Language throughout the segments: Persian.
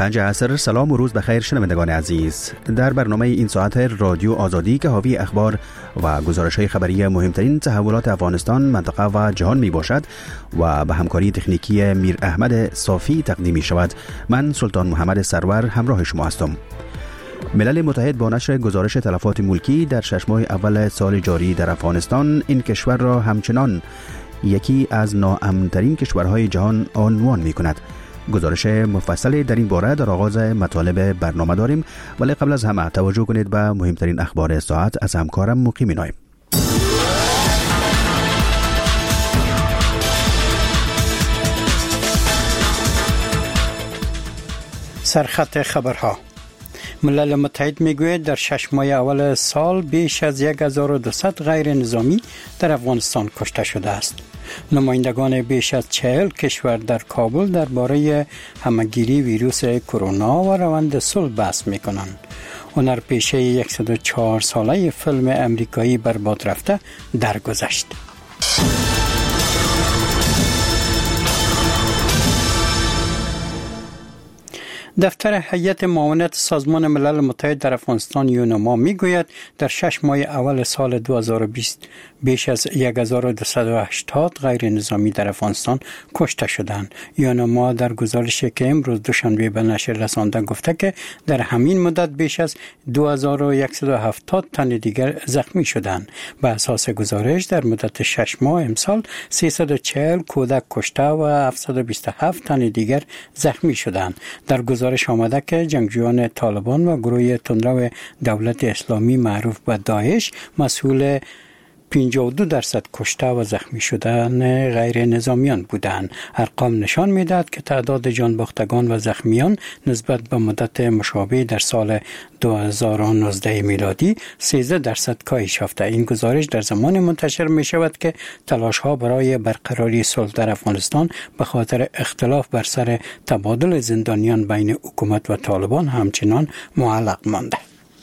5 عصر. سلام و روز بخیر شنوندگان عزیز. در برنامه این ساعت رادیو آزادی که حاوی اخبار و گزارش‌های خبری مهمترین تحولات افغانستان، منطقه و جهان می باشد و به همکاری تکنیکی میر احمد صافی تقدیم می شود. من سلطان محمد سرور همراه شما هستم. ملل متحد با نشر گزارش تلفات ملکی در 6 ماه اول سال جاری در افغانستان این کشور را همچنان یکی از ناامن‌ترین کشورهای جهان عنوان می کند. گزارش مفصلی در این باره در آغاز مطالب برنامه داریم، ولی قبل از همه توجه کنید به مهمترین اخبار ساعت از همکارم مقیم نایم. سرخط خبرها. ملل متحد میگوید در 6 ماه اول سال بیش از 1200 غیر نظامی در افغانستان کشته شده است. نمایندگان بیش از 40 کشور در کابل درباره همگیری ویروس کرونا و روند صلح بحث میکنند. هنرپیشه 104 ساله فیلم امریکایی برباد رفته درگذشت. دفتر هیئت معاونت سازمان ملل متحد در افغانستان یونما میگوید در 6 ماه اول سال 2020 بیش از 1280 غیر نظامی در افغانستان کشته شدند. یونما در گزارشی که امروز دوشنبه به نشر رسانده گفته که در همین مدت بیش از 2170 تن دیگر زخمی شدند. به اساس گزارش در مدت 6 ماه امسال 340 کودک کشته و 727 تن دیگر زخمی شدند. در گزارش آمده که جنگجویان طالبان و گروه تندرو دولت اسلامی معروف به داعش مسئول 52% کشته و زخمی شدن غیر نظامیان بودند. ارقام نشان می‌دهد که تعداد جان باختگان و زخمیان نسبت به مدت مشابه در سال 2019 میلادی 13% کاهش یافته. این گزارش در زمان منتشر می شود که تلاش‌ها برای برقراری صلح در افغانستان به خاطر اختلاف بر سر تبادل زندانیان بین حکومت و طالبان همچنان معلق مانده.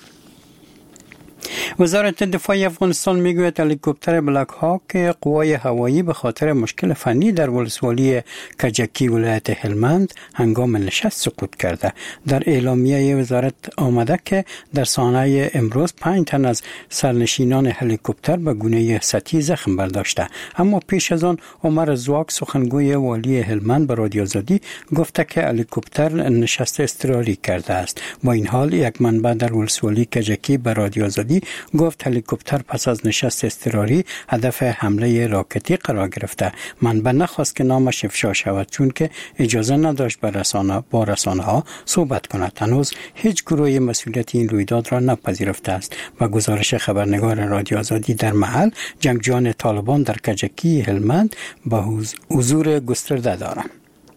وزارت دفاع افغانستان میگوید هلیکوپتر بلک هاک قوای هوایی به خاطر مشکل فنی در ولسوالی کجکی ولایت هلمند هنگام نشست سقوط کرده. در اعلامیه وزارت آمده که در سانحه امروز 5 تن از سرنشینان هلیکوپتر به گونه سطحی زخم برداشته. اما پیش از آن عمر زواک سخنگوی والی هلمند به رادیو آزادی گفته که هلیکوپتر نشست اضطراری کرده است. با این حال یک منبع در ولسوالی کجکی به رادیو آزادی گفت هلیکوپتر پس از نشست اضطراری هدف حمله راکتی قرار گرفته. منبع نخواست که نامش افشا شود چون که اجازه نداشت با رسانه ها صحبت کند. هنوز هیچ گروهی مسئولیت این رویداد را نپذیرفته است. و گزارش خبرنگار رادیو آزادی در محل، جنگجویان طالبان در کجکی هلمند به حضور گسترده دارند.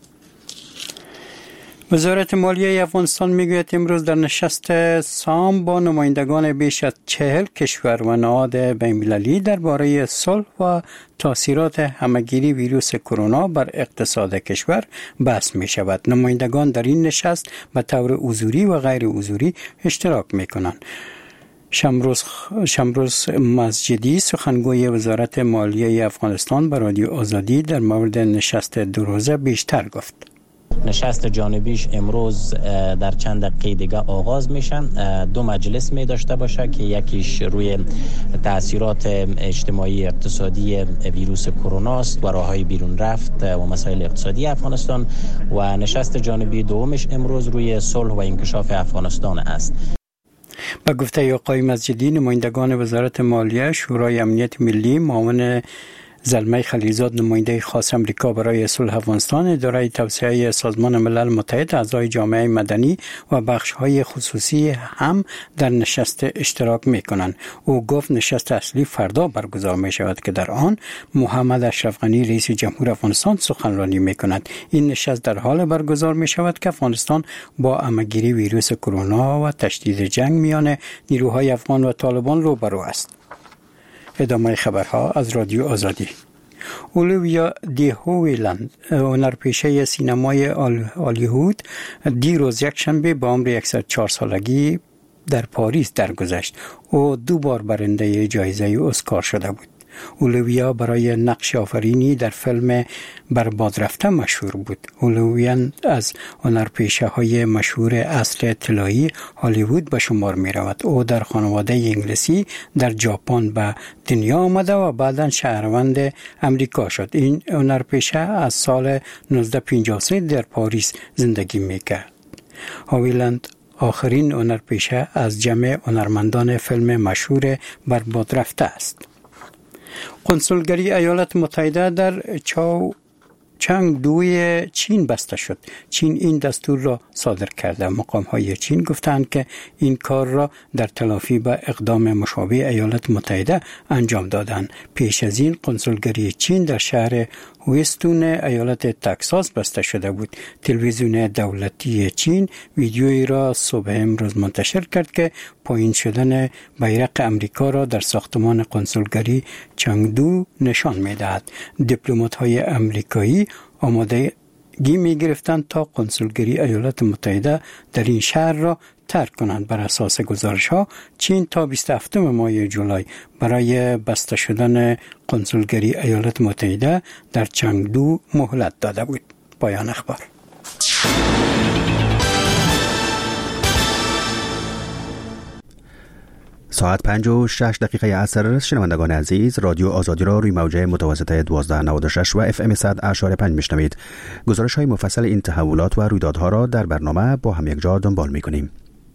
وزارت مالیه افغانستان میگوید امروز در نشست سام با نمایندگان بیش از 40 کشور و نهاد بین‌المللی درباره صلح و تاثیرات همگیری ویروس کرونا بر اقتصاد کشور بحث می شود. نمایندگان در این نشست به طور حضوری و غیر حضوری اشتراک می کنند. شمروز مسجدی سخنگوی وزارت مالیه افغانستان به رادیو آزادی در مورد نشست 2 روزه بیشتر گفت. نشست جانبیش امروز در چند دقیقه دیگه آغاز میشن. 2 مجلس می داشته باشه که یکیش روی تاثیرات اجتماعی اقتصادی ویروس کرونا است و راههای بیرون رفت و مسائل اقتصادی افغانستان، و نشست جانبی دومش امروز روی صلح و انکشاف افغانستان است. با گفته آقای مسجدی، نمایندگان وزارت مالیه، شورای امنیت ملی، معاون زلمه خلیلزاد نماینده خاص امریکا برای صلح افغانستان، اداره توسعه سازمان ملل متحد، اعضای جامعه مدنی و بخش‌های خصوصی هم در نشست اشتراک می‌کنند. او گفت نشست اصلی فردا برگزار می‌شود که در آن محمد اشرف غنی رئیس جمهور افغانستان سخنرانی می‌کند. این نشست در حال برگزار می‌شود که افغانستان با همگیری ویروس کرونا و تشدید جنگ میان نیروهای افغان و طالبان روبرو است. ادامه خبرها از رادیو آزادی. اولویا دی هویلند، هنرپیشه سینمای هالیوود، دیروز یکشنبه با عمر 104 سالگی در پاریس درگذشت. او 2 بار برنده جایزه اسکار شده بود. اولویا برای نقش آفرینی در فیلم برباد رفته مشهور بود. اولویان از هنرپیشه‌های مشهور اصل طلایی هالیوود به شمار می رود. او در خانواده انگلیسی در ژاپن به دنیا آمده و بعداً شهروند امریکا شد. این هنرپیشه از سال 1953 در پاریس زندگی می کرد. هاویلند آخرین هنرپیشه از جمع هنرمندان فیلم مشهور برباد رفته است. کنسولگری ایالات متحده در چنگدوی چین بسته شد. چین این دستور را صادر کرده. مقام‌های چین گفتند که این کار را در تلافی به اقدام مشابه ایالات متحده انجام دادند. پیش از این کنسولگری چین در شهر هوستون ایالت تگزاس بسته شده بود. تلویزیون دولتی چین ویدیویی را صبح امروز منتشر کرد که پایین شدن بیرق امریکا را در ساختمان کنسولگری چنگدو نشان می‌دهد. دیپلمات‌های امریکایی آمادگی می‌گرفتند تا کنسولگری ایالات متحده در این شهر را ترک کنند. بر اساس گزارش‌ها چین تا 27 ماه جولای برای بسته شدن کنسولگری ایالات متحده در چنگدو مهلت داده بود. پایان اخبار. ساعت 5:06 عصر. شنوندگان عزیز، رادیو آزادی را روی موجه متوسط 1296 و FM 100.5 میشنوید. گزارش های مفصل این تحولات و رویدادها را در برنامه با هم یک جا دنبال میکنیم.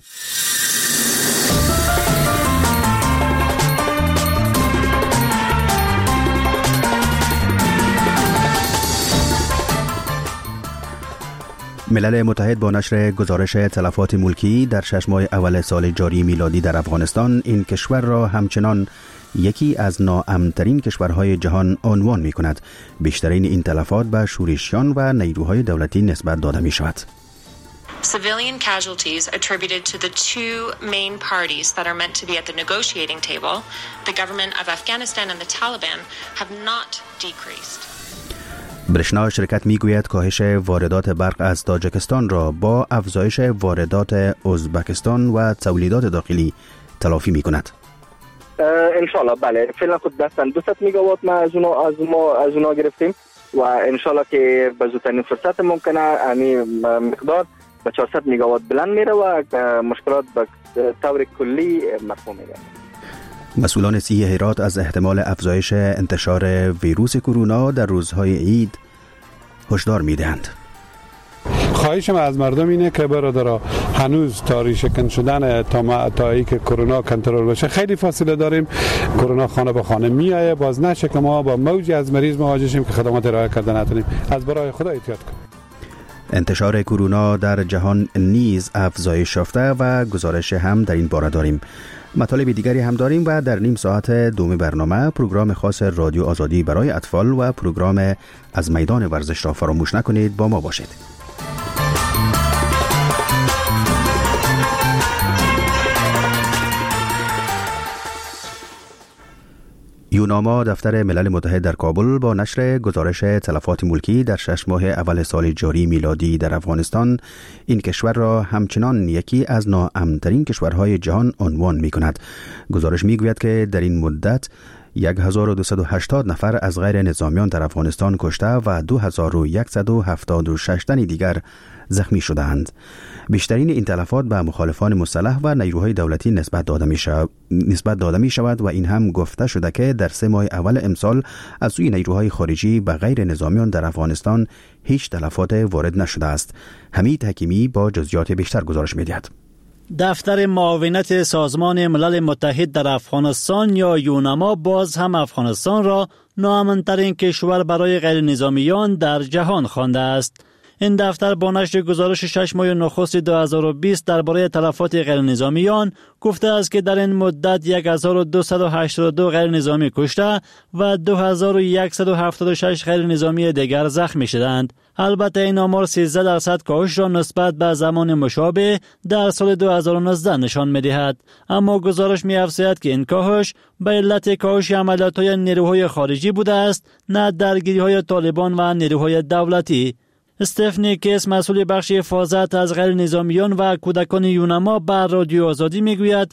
ملل متحد با نشر گزارش تلفات ملکی در 6 ماه اول سال جاری میلادی در افغانستان این کشور را همچنان یکی از ناامن‌ترین کشورهای جهان عنوان می کند. بیشترین این تلفات به شورشیان و نیروهای دولتی نسبت داده می شود. Civilian casualties attributed to the two main parties that are meant to be at the negotiating table, the government of Afghanistan and the Taliban, have not decreased. برشنا شرکت میگوید کاهش واردات برق از تاجیکستان را با افزایش واردات ازبکستان و تولیدات داخلی تلافی میکند. انشالله بله، فعلا خود دستن 200 میگاوات ما از اونا گرفتیم و انشالله که به زودترین فرصت ممکنه این مقدار به 400 میگاوات بلند میره و مشکلات به طور کلی مفهوم میگه. مسئولان صحی هرات از احتمال افزایش انتشار ویروس کرونا در روزهای عید هشدار میدهند. خواهشم از مردم اینه که برادرها هنوز تا ریشه‌کن شدن تا ای که کرونا کنترل بشه خیلی فاصله داریم. کرونا خانه به خانه میایه، باز نشه که ما با موجی از مریض مواجه شیم که خدمات ارائه کردن نتونیم. از برای خدا احتیاط کنیم. انتشار کرونا در جهان نیز افزایش یافته و گزارش هم در این باره داریم. مطالب دیگری هم داریم و در نیم ساعت دوم برنامه پروگرام خاص رادیو آزادی برای اطفال و پروگرام از میدان ورزش را فراموش نکنید. با ما باشید. یوناما دفتر ملل متحد در کابل با نشر گزارش تلفات ملکی در 6 ماه اول سال جاری میلادی در افغانستان این کشور را همچنان یکی از ناامن‌ترین کشورهای جهان عنوان می کند. گزارش می گوید که در این مدت 1280 نفر از غیر نظامیان در افغانستان کشته و 2176 تن دیگر زخمی شدند. بیشترین این تلفات به مخالفان مسلح و نیروهای دولتی نسبت داده می شود و این هم گفته شده که در 3 ماه اول امسال از سوی نیروهای خارجی به غیر نظامیان در افغانستان هیچ تلفات وارد نشده است. حمید حکیمی با جزئیات بیشتر گزارش می دهد. دفتر معاونت سازمان ملل متحد در افغانستان یا یوناما باز هم افغانستان را ناامن‌ترین کشور برای غیر نظامیان در جهان خوانده است. این دفتر با نشر گزارش 6 ماه نخست 2020 درباره تلفات غیر نظامیان گفته است که در این مدت 1282 غیر نظامی کشته و 2176 غیر نظامی دیگر زخمی شدند. البته این آمار 13% کاهش را نسبت به زمان مشابه در سال 2019 نشان می‌دهد. اما گزارش می‌افزاید که این کاهش به علت کاهش عملیات‌های نیروهای خارجی بوده است، نه درگیری‌های طالبان و نیروهای دولتی. استفنی کیس مسئول بخش حفاظت از غیر نظامیان و کودکان یونما بر رادیو آزادی میگوید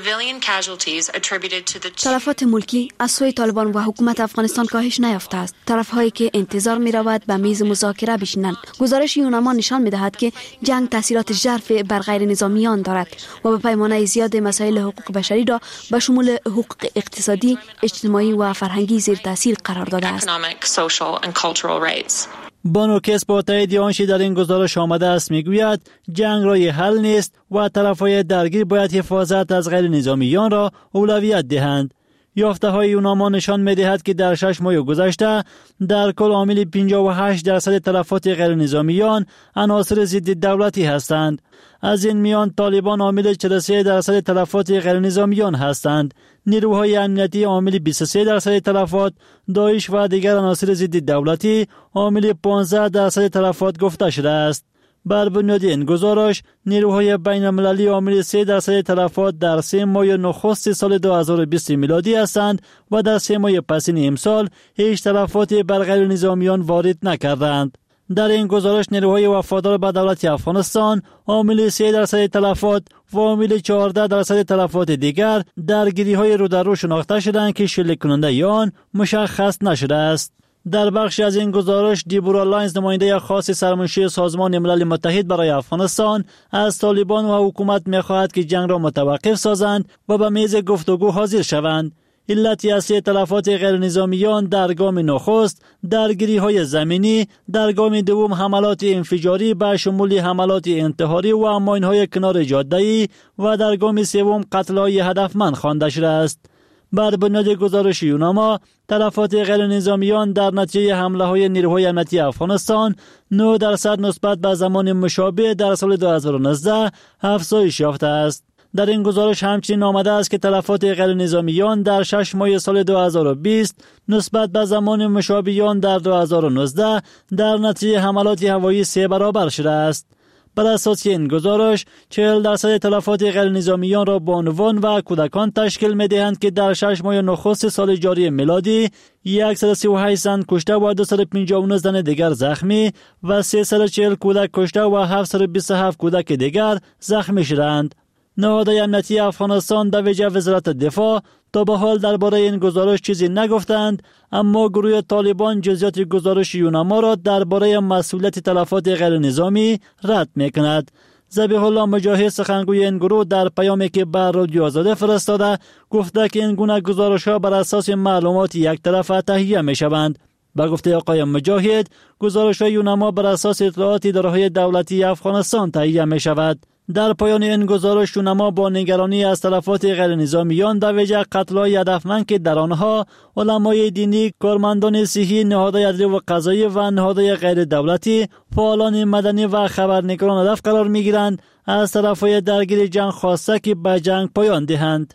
تلفات ملکی از سوی طالبان و حکومت افغانستان کاهش نیافته است. طرف‌هایی که انتظار می‌رود به میز مذاکره بشینند. گزارش یونما نشان می‌دهد که جنگ تاثیرات ژرف بر غیر نظامیان دارد و به پیمانه زیاد مسائل حقوق بشری را به شمول حقوق اقتصادی، اجتماعی و فرهنگی زیر تاثیر قرار داده است. بانو کس با تایید آنچه در این گزارش آمده است میگوید جنگ رای حل نیست و طرفهای درگیر باید حفاظت از غیر نظامیان را اولویت دهند. یافته های یوناما نشان می‌دهد که در 6 ماه گذشته در کل عامل 58% تلفات غیر نظامیان عناصر ضد دولتی هستند. از این میان طالبان عامل 43% تلفات غیر نظامیان هستند. نیروهای امنیتی عامل 23% تلفات، داعش و دیگر عناصر ضد دولتی عامل 15% تلفات گفته شده است. بر بنیاد این گزارش نیروهای بین المللی عامل 3% تلفات در 3 ماه نخست سال 2020 میلادی هستند و در 3 ماه پسین امسال هیچ تلفات بر غیر نظامیان وارد نکردند. در این گزارش نیروهای وفادار به دولت افغانستان عامل 3% تلفات و عامل 14% تلفات دیگر درگیری‌های رو در رو شناخته شدند که شلیک کننده آن مشخص نشده است. در بخش از این گزارش دیبورا لاینز نماینده خاص سرمنشی سازمان ملل متحد برای افغانستان از طالبان و حکومت می‌خواهد که جنگ را متوقف سازند و به میز گفتگو حاضر شوند. علت اصلی تلفات غیر نظامیان در گام نخست درگیری‌های زمینی، در گام دوم حملات انفجاری به شمول حملات انتحاری و ماین‌های کنار جاده‌ای و در گام سوم قتل‌های هدفمند خوانده شده است. بر بنیاد گزارش یوناما تلفات غیر نظامیان در نتیجه حمله‌های نیروهای امنیتی افغانستان 9% نسبت به زمان مشابه در سال 2019 افزایش یافته است. در این گزارش همچنین آمده است که تلفات غیر نظامیان در 6 ماه سال 2020 نسبت به زمان مشابه در 2019 در نتیجه حملات هوایی 3 برابر شده است. بر اساس این گزارش 40% تلفات غیر نظامیان را بانوان و کودکان تشکیل می‌دهند که در 6 ماه نخست سال جاری میلادی 138 زن کشته و 259 زن دیگر زخمی و 340 کودک کشته و 727 کودک دیگر زخمی شدند. نهادهای امنیتی افغانستان در ویژه وزارت دفاع تا به حال درباره این گزارش چیزی نگفتند، اما گروه طالبان جزئیات گزارش یوناما را درباره مسئولیت تلفات غیر نظامی رد می‌کند. ذبیح الله مجاهد سخنگوی این گروه در پیامی که بر رادیو آزادی فرستاده گفته که این گونه گزارش‌ها بر اساس معلومات یک طرفه تهیه می‌شوند. با گفته آقای مجاهد گزارش‌های یوناما بر اساس اطلاعات اداره‌های دولتی افغانستان تهیه می‌شود. در پایان این گزارش یونما با نگرانی از تلفات غیر نظامیان در ویژه قتل‌های هدفمند که در آنها علمای دینی، کارمندان صحی، نهادهای عدلی و قضایی و نهادهای غیر دولتی، فعالان مدنی و خبرنگاران هدف قرار می‌گیرند، از طرفهای درگیر جنگ خواسته که به جنگ پایان دهند.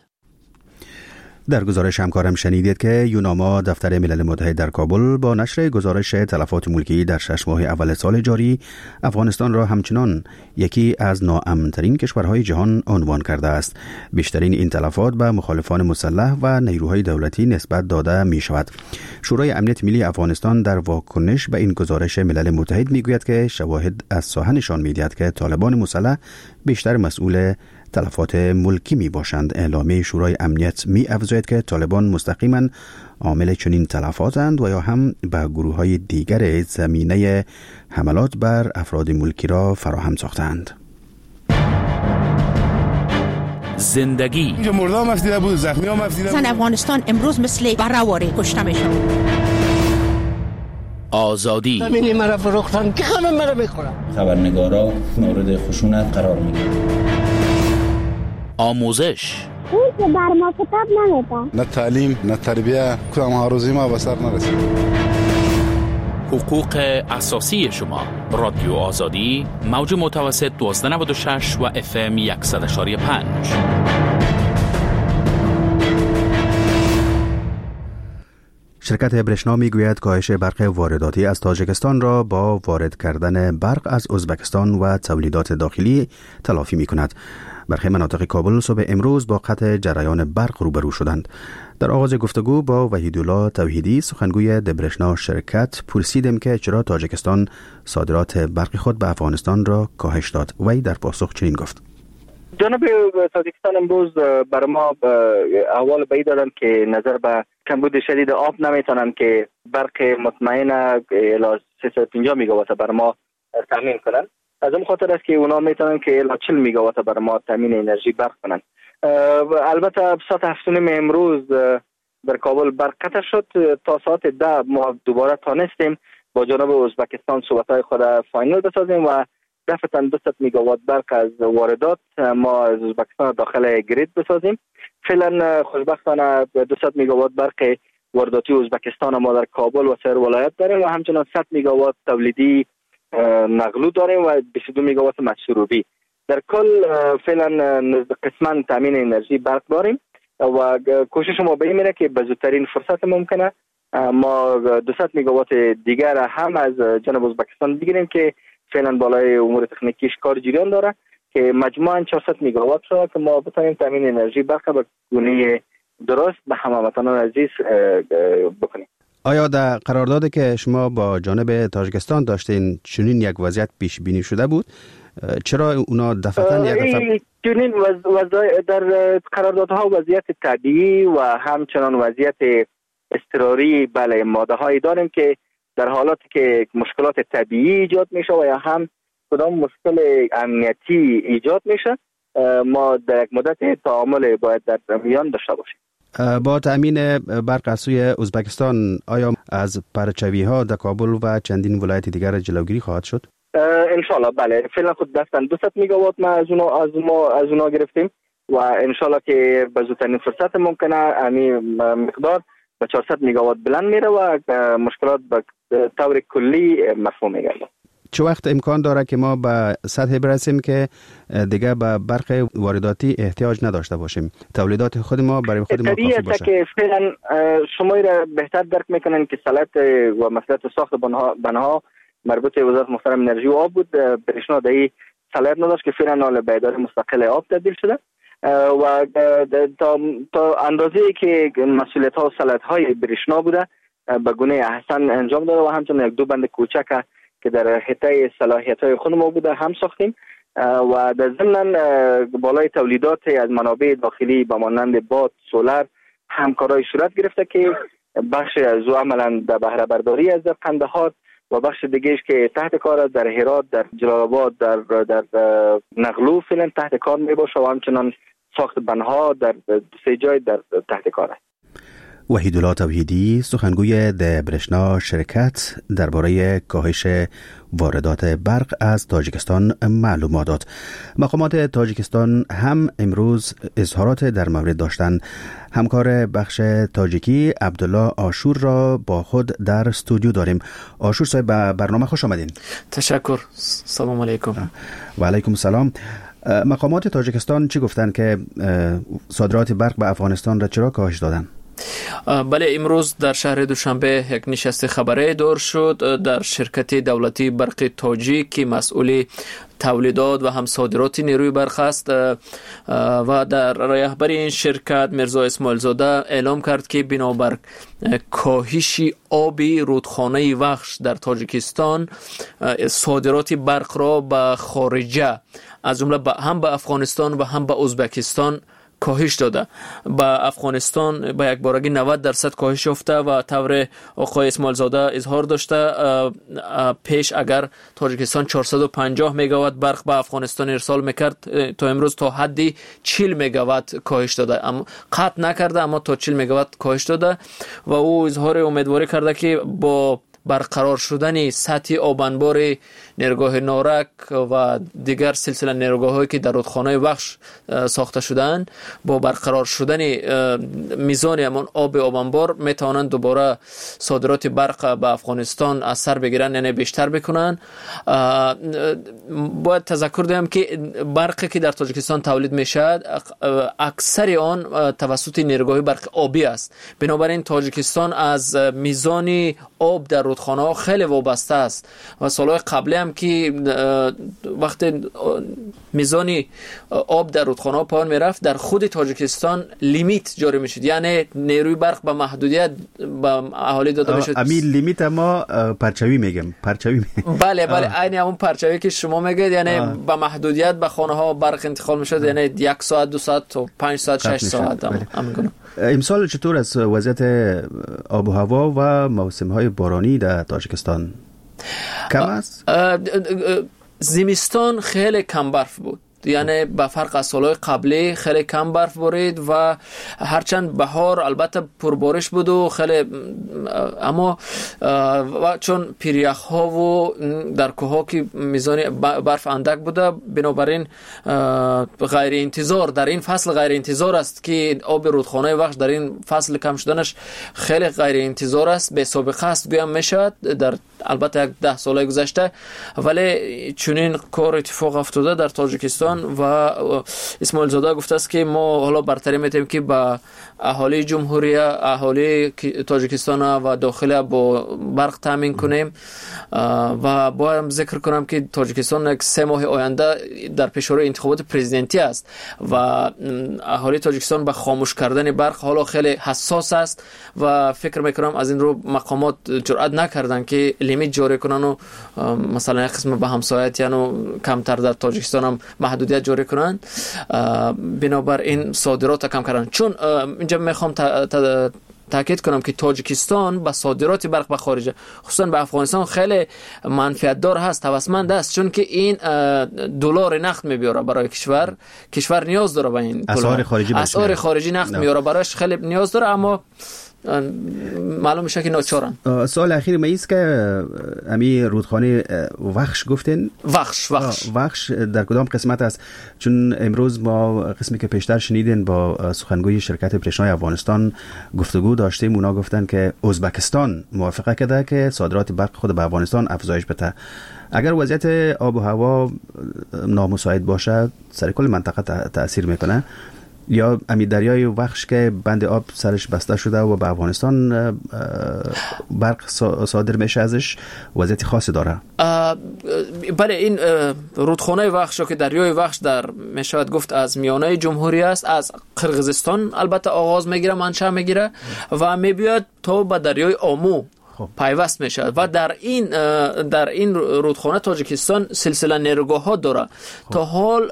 در گزارش همکارم شنیدید که یوناما دفتر ملل متحد در کابل با نشر گزارش تلفات ملکی در 6 ماه اول سال جاری افغانستان را همچنان یکی از ناامن‌ترین کشورهای جهان عنوان کرده است. بیشترین این تلفات به مخالفان مسلح و نیروهای دولتی نسبت داده می شود. شورای امنیت ملی افغانستان در واکنش به این گزارش ملل متحد می گوید که شواهد از ساحه نشان می دهد که طالبان مسلح بیشتر مسئول تلفات ملکی می باشند. اعلامیه شورای امنیت می افزاید که طالبان مستقیما عامل چنین تلفاتند و یا هم به گروه های دیگر زمینه حملات بر افراد ملکی را فراهم ساختند. زندگی اینجا مردم مفدیده بود، زخمی ها مفدیده بود. زن افغانستان امروز مثل برهواری کشته میشن. آزادی زمینی مرا فروختن که همه مرا میخورن. خبرنگارا مورد خشونت قرار میگیرن. آموزش اون که بر ما کتاب نمیدن. نه تعلیم نه تربیه، کدام آرزوی ما به سر نرسید. حقوق اساسی شما. رادیو آزادی موج متوسط 1296 و FM 100.5. شرکت برشنا میگوید کاهش برق وارداتی از تاجیکستان را با وارد کردن برق از ازبکستان و تولیدات داخلی تلافی می کند. برخی مناطق کابل صبح امروز با قطع جریان برق روبرو شدند. در آغاز گفتگو با وحیدالله توحیدی سخنگوی دبرشنا شرکت پرسیدیم که چرا تاجیکستان صادرات برق خود به افغانستان را کاهش داد. وی در پاسخ چنین گفت: جناب تاجیکستان امروز بر ما احوال بایی دادن که نظر به کمبود شدید آب نمیتونن که برق مطمئن الی 350 میگاوات بر ما تامین کنن. از اون خاطر است که اونا میتونن که الی 40 میگاوات بر ما تامین انرژی برق کنن. البته ساعت 7:30 امروز در کابل برق قطع شد. تا ساعت 10 ما دوباره تانستیم با جناب ازبکستان صحبت‌های خود فاینال بسازیم و دفعتاً 200 میگاوات برق از واردات ما از ازبکستان داخل گرید بسازیم. فعلا خوشبختانه 200 میگاوات برق وارداتی ازبکستان ما در کابل و سایر ولایت داریم و همچنان 100 میگاوات تولیدی نقلو داریم و 22 میگاوات مسروبی. در کل فعلا قسما تامین انرژی برق داریم و کوشش ما به این میره که به زودترین فرصت ممکنه ما 200 میگاوات دیگر هم از جنوب ازبکستان بگیریم که فعلا بالای امور تکنیکیش کار جریان داره که مجموعاً 400 میگاوات را که ما بتونیم تامین انرژی برق به گونه درست به هموطنان عزیز بکنیم. آیا در قراردادی که شما با جانب تاجیکستان داشتین چنین یک وضعیت پیش بینی شده بود؟ چرا اونا دفعتاً یک دفعه چنین در قراردادها وضعیت طبیعی و همچنان وضعیت اضطراری بله ماده هایی داریم که در حالاتی که مشکلات طبیعی ایجاد میشه و یا هم کدام مشکل امنیتی ایجاد میشه ما در یک مدت تعامل باید در میان داشته باشیم. با تأمین برق از سوی ازبکستان آیا از پرچوی ها در کابل و چندین ولایت دیگر جلوگیری خواهد شد؟ انشالله بله. فعلا خود دستن 200 میگاوات ما از اونا گرفتیم و انشالله که به زودترین فرصت ممکنه همین مقدار به 400 میگاوات بلند میره و مشکلات به طور کلی مفهوم میگردن. چه وقت امکان داره که ما به سطح برسیم که دیگه به برق وارداتی احتیاج نداشته باشیم؟ تولیدات خود ما برای خود ما کافی باشه؟ که فعلا شما را بهتر درک میکنن که صنعت و مسئله ساخت بناها مربوط به وزارت محترم انرژی و آب بود. برشنا دایی صلاحیت نداشت که فعلا حال به اداره مستقل آب تبدیل شده و تا اندازه‌ای که مسئولیت ها و صلاحیت های برشنا بوده به گونه احسن انجام داده و همچنین یک دو بند کوچک که در حیطه صلاحیت های خود ما بوده هم ساختیم و در ضمن بالای تولیدات از منابع داخلی به مانند باد، سولر همکارای صورت گرفته که بخش از او عملا در بهره برداری از قندهار و بخش دیگهش که تحت کار است در هرات، در جلال آباد، در نقلو فعلا تحت کار می باشه و همچنان ساخت بنها در سه جای در تحت کار است. وحیدالله توحیدی سخنگوی دبرشنا شرکت درباره کاهش واردات برق از تاجیکستان معلومات داد. مقامات تاجیکستان هم امروز اظهارات در مورد داشتند. همکار بخش تاجیکی عبدالله آشور را با خود در استودیو داریم. آشور صاحب به برنامه خوش آمدین. تشکر. سلام علیکم. و علیکم السلام. مقامات تاجیکستان چی گفتن که صادرات برق به افغانستان را چرا کاهش دادن؟ بله، امروز در شهر دوشنبه یک نشست خبری دار شد در شرکت دولتی برق تاجیک که مسئول تولیدات و هم صادرات نیروی برق است و در رهبر این شرکت میرزا اسماعیل زاده اعلام کرد که بنابر کاهش آبی رودخانه وخش در تاجیکستان صادرات برق را به خارجه از جمله هم به افغانستان و هم به ازبکستان کاهش داده. با افغانستان با یک بارگی 90% کاهش یافته و طور آقای اسماعیل زاده اظهار داشته پیش اگر تاجیکستان 450 میگاوات برق به افغانستان ارسال میکرد تا امروز تا حدی 40 میگاوات کاهش داده، اما قطع نکرده اما تا 40 میگاوات کاهش داده و او اظهار امیدواری کرده که با برقرار شدن سطح آبانبار نیروگاه نارک و دیگر سلسله نیروگاه‌هایی که در رودخانه وخش ساخته شدند با برقرار شدن میزان همان آب آبانبار میتوانند دوباره صادرات برق به افغانستان از سر بگیرن، یعنی بیشتر بکنن. باید تذکر دهم که برقی که در تاجیکستان تولید میشد اکثر آن توسط نیروگاه برق آبی است. بنابراین تاجیکستان از میزان آب در رودخانه ها خیلی وابسته است و سالهای قبلی هم که وقتی میزان آب در رودخانه ها پایین میرفت در خود تاجیکستان لیمیت جاری میشد، یعنی نیروی برق به محدودیت به اهالی داده میشد. امی لیمیت ما پرچوی میگم بله عین همون پرچوی که شما میگید، یعنی به محدودیت به خانه ها برق انتقال میشد، یعنی 1 ساعت 2 ساعت تا 5 ساعت 6 ساعت هم. امسال چطور است وضعیت آب و هوا و موسم‌های بارانی در تاجیکستان؟ کم است؟ زمستان خیلی کم برف بود، یعنی به فرق از سالهای قبلی خیلی کم برف بارید و هرچند بهار البته پربارش بود و خیلی، اما چون پیریخ ها و در کوه ها که میزان برف اندک بوده، بنابراین غیر انتظار در این فصل غیر انتظار است که آب رودخانه وخش در این فصل کم شدنش خیلی غیر انتظار است، به سابقه است گویم میشد در البته 10 سال گذشته، ولی چنین کار اتفاق افتاده در تاجیکستان و اسماعیل زاده گفته است که ما حالا برتری میتیم که با اهالی جمهوریه، اهالی تاجیکستان و داخل با برق تامین کنیم و باید ذکر کنم که تاجیکستان 3 ماه آینده در پیشروی انتخابات پرزیدنتی است و اهالی تاجیکستان به خاموش کردن برق حالا خیلی حساس است و فکر میکنم از این رو مقامات جرئت نکردن که لیمیت جاری کنن و مثلا یک قسم به همسایت یعنی کمتر در تاجیکستان هم محدودیت جاری کنن، بنابراین صادرات کم کردن. چون اینجا میخوام تاکید کنم که تاجیکستان با صادرات برق به خارج خصوصا به افغانستان خیلی منفعت دار هست، هوسمند است، چون که این دلار نقد میبیاره برای کشور نیاز داره به این اسعار خارجی نقد میاره برایش خیلی نیاز داره، اما معلوم میشه که ناچارن. سوال اخیر ما است که امی رودخانه وخش گفتین وخش در کدام قسمت است؟ چون امروز ما قسمی که پیشتر شنیدین با سخنگوی شرکت پرشنای افغانستان گفتگو داشتیم، اونا گفتن که ازبکستان موافقه کرده که صادرات برق خود به افغانستان افزایش بده. اگر وضعیت آب و هوا نامساعد باشه سر کل منطقه تأثیر میکنه، یا امی دریای وخش که بند آب سرش بسته شده و به افغانستان برق صادر میشه ازش وضعیت خاصی داره؟ بله، این رودخانه وخش که دریای وخش در میشود گفت از میانه جمهوری است، از قرقیزستان البته آغاز میگیره، منشأ میگیره و میبیاد تا به دریای آمو پیوست میشه و در این رودخانه تاجیکستان سلسله نیروگاه ها داره. تا حال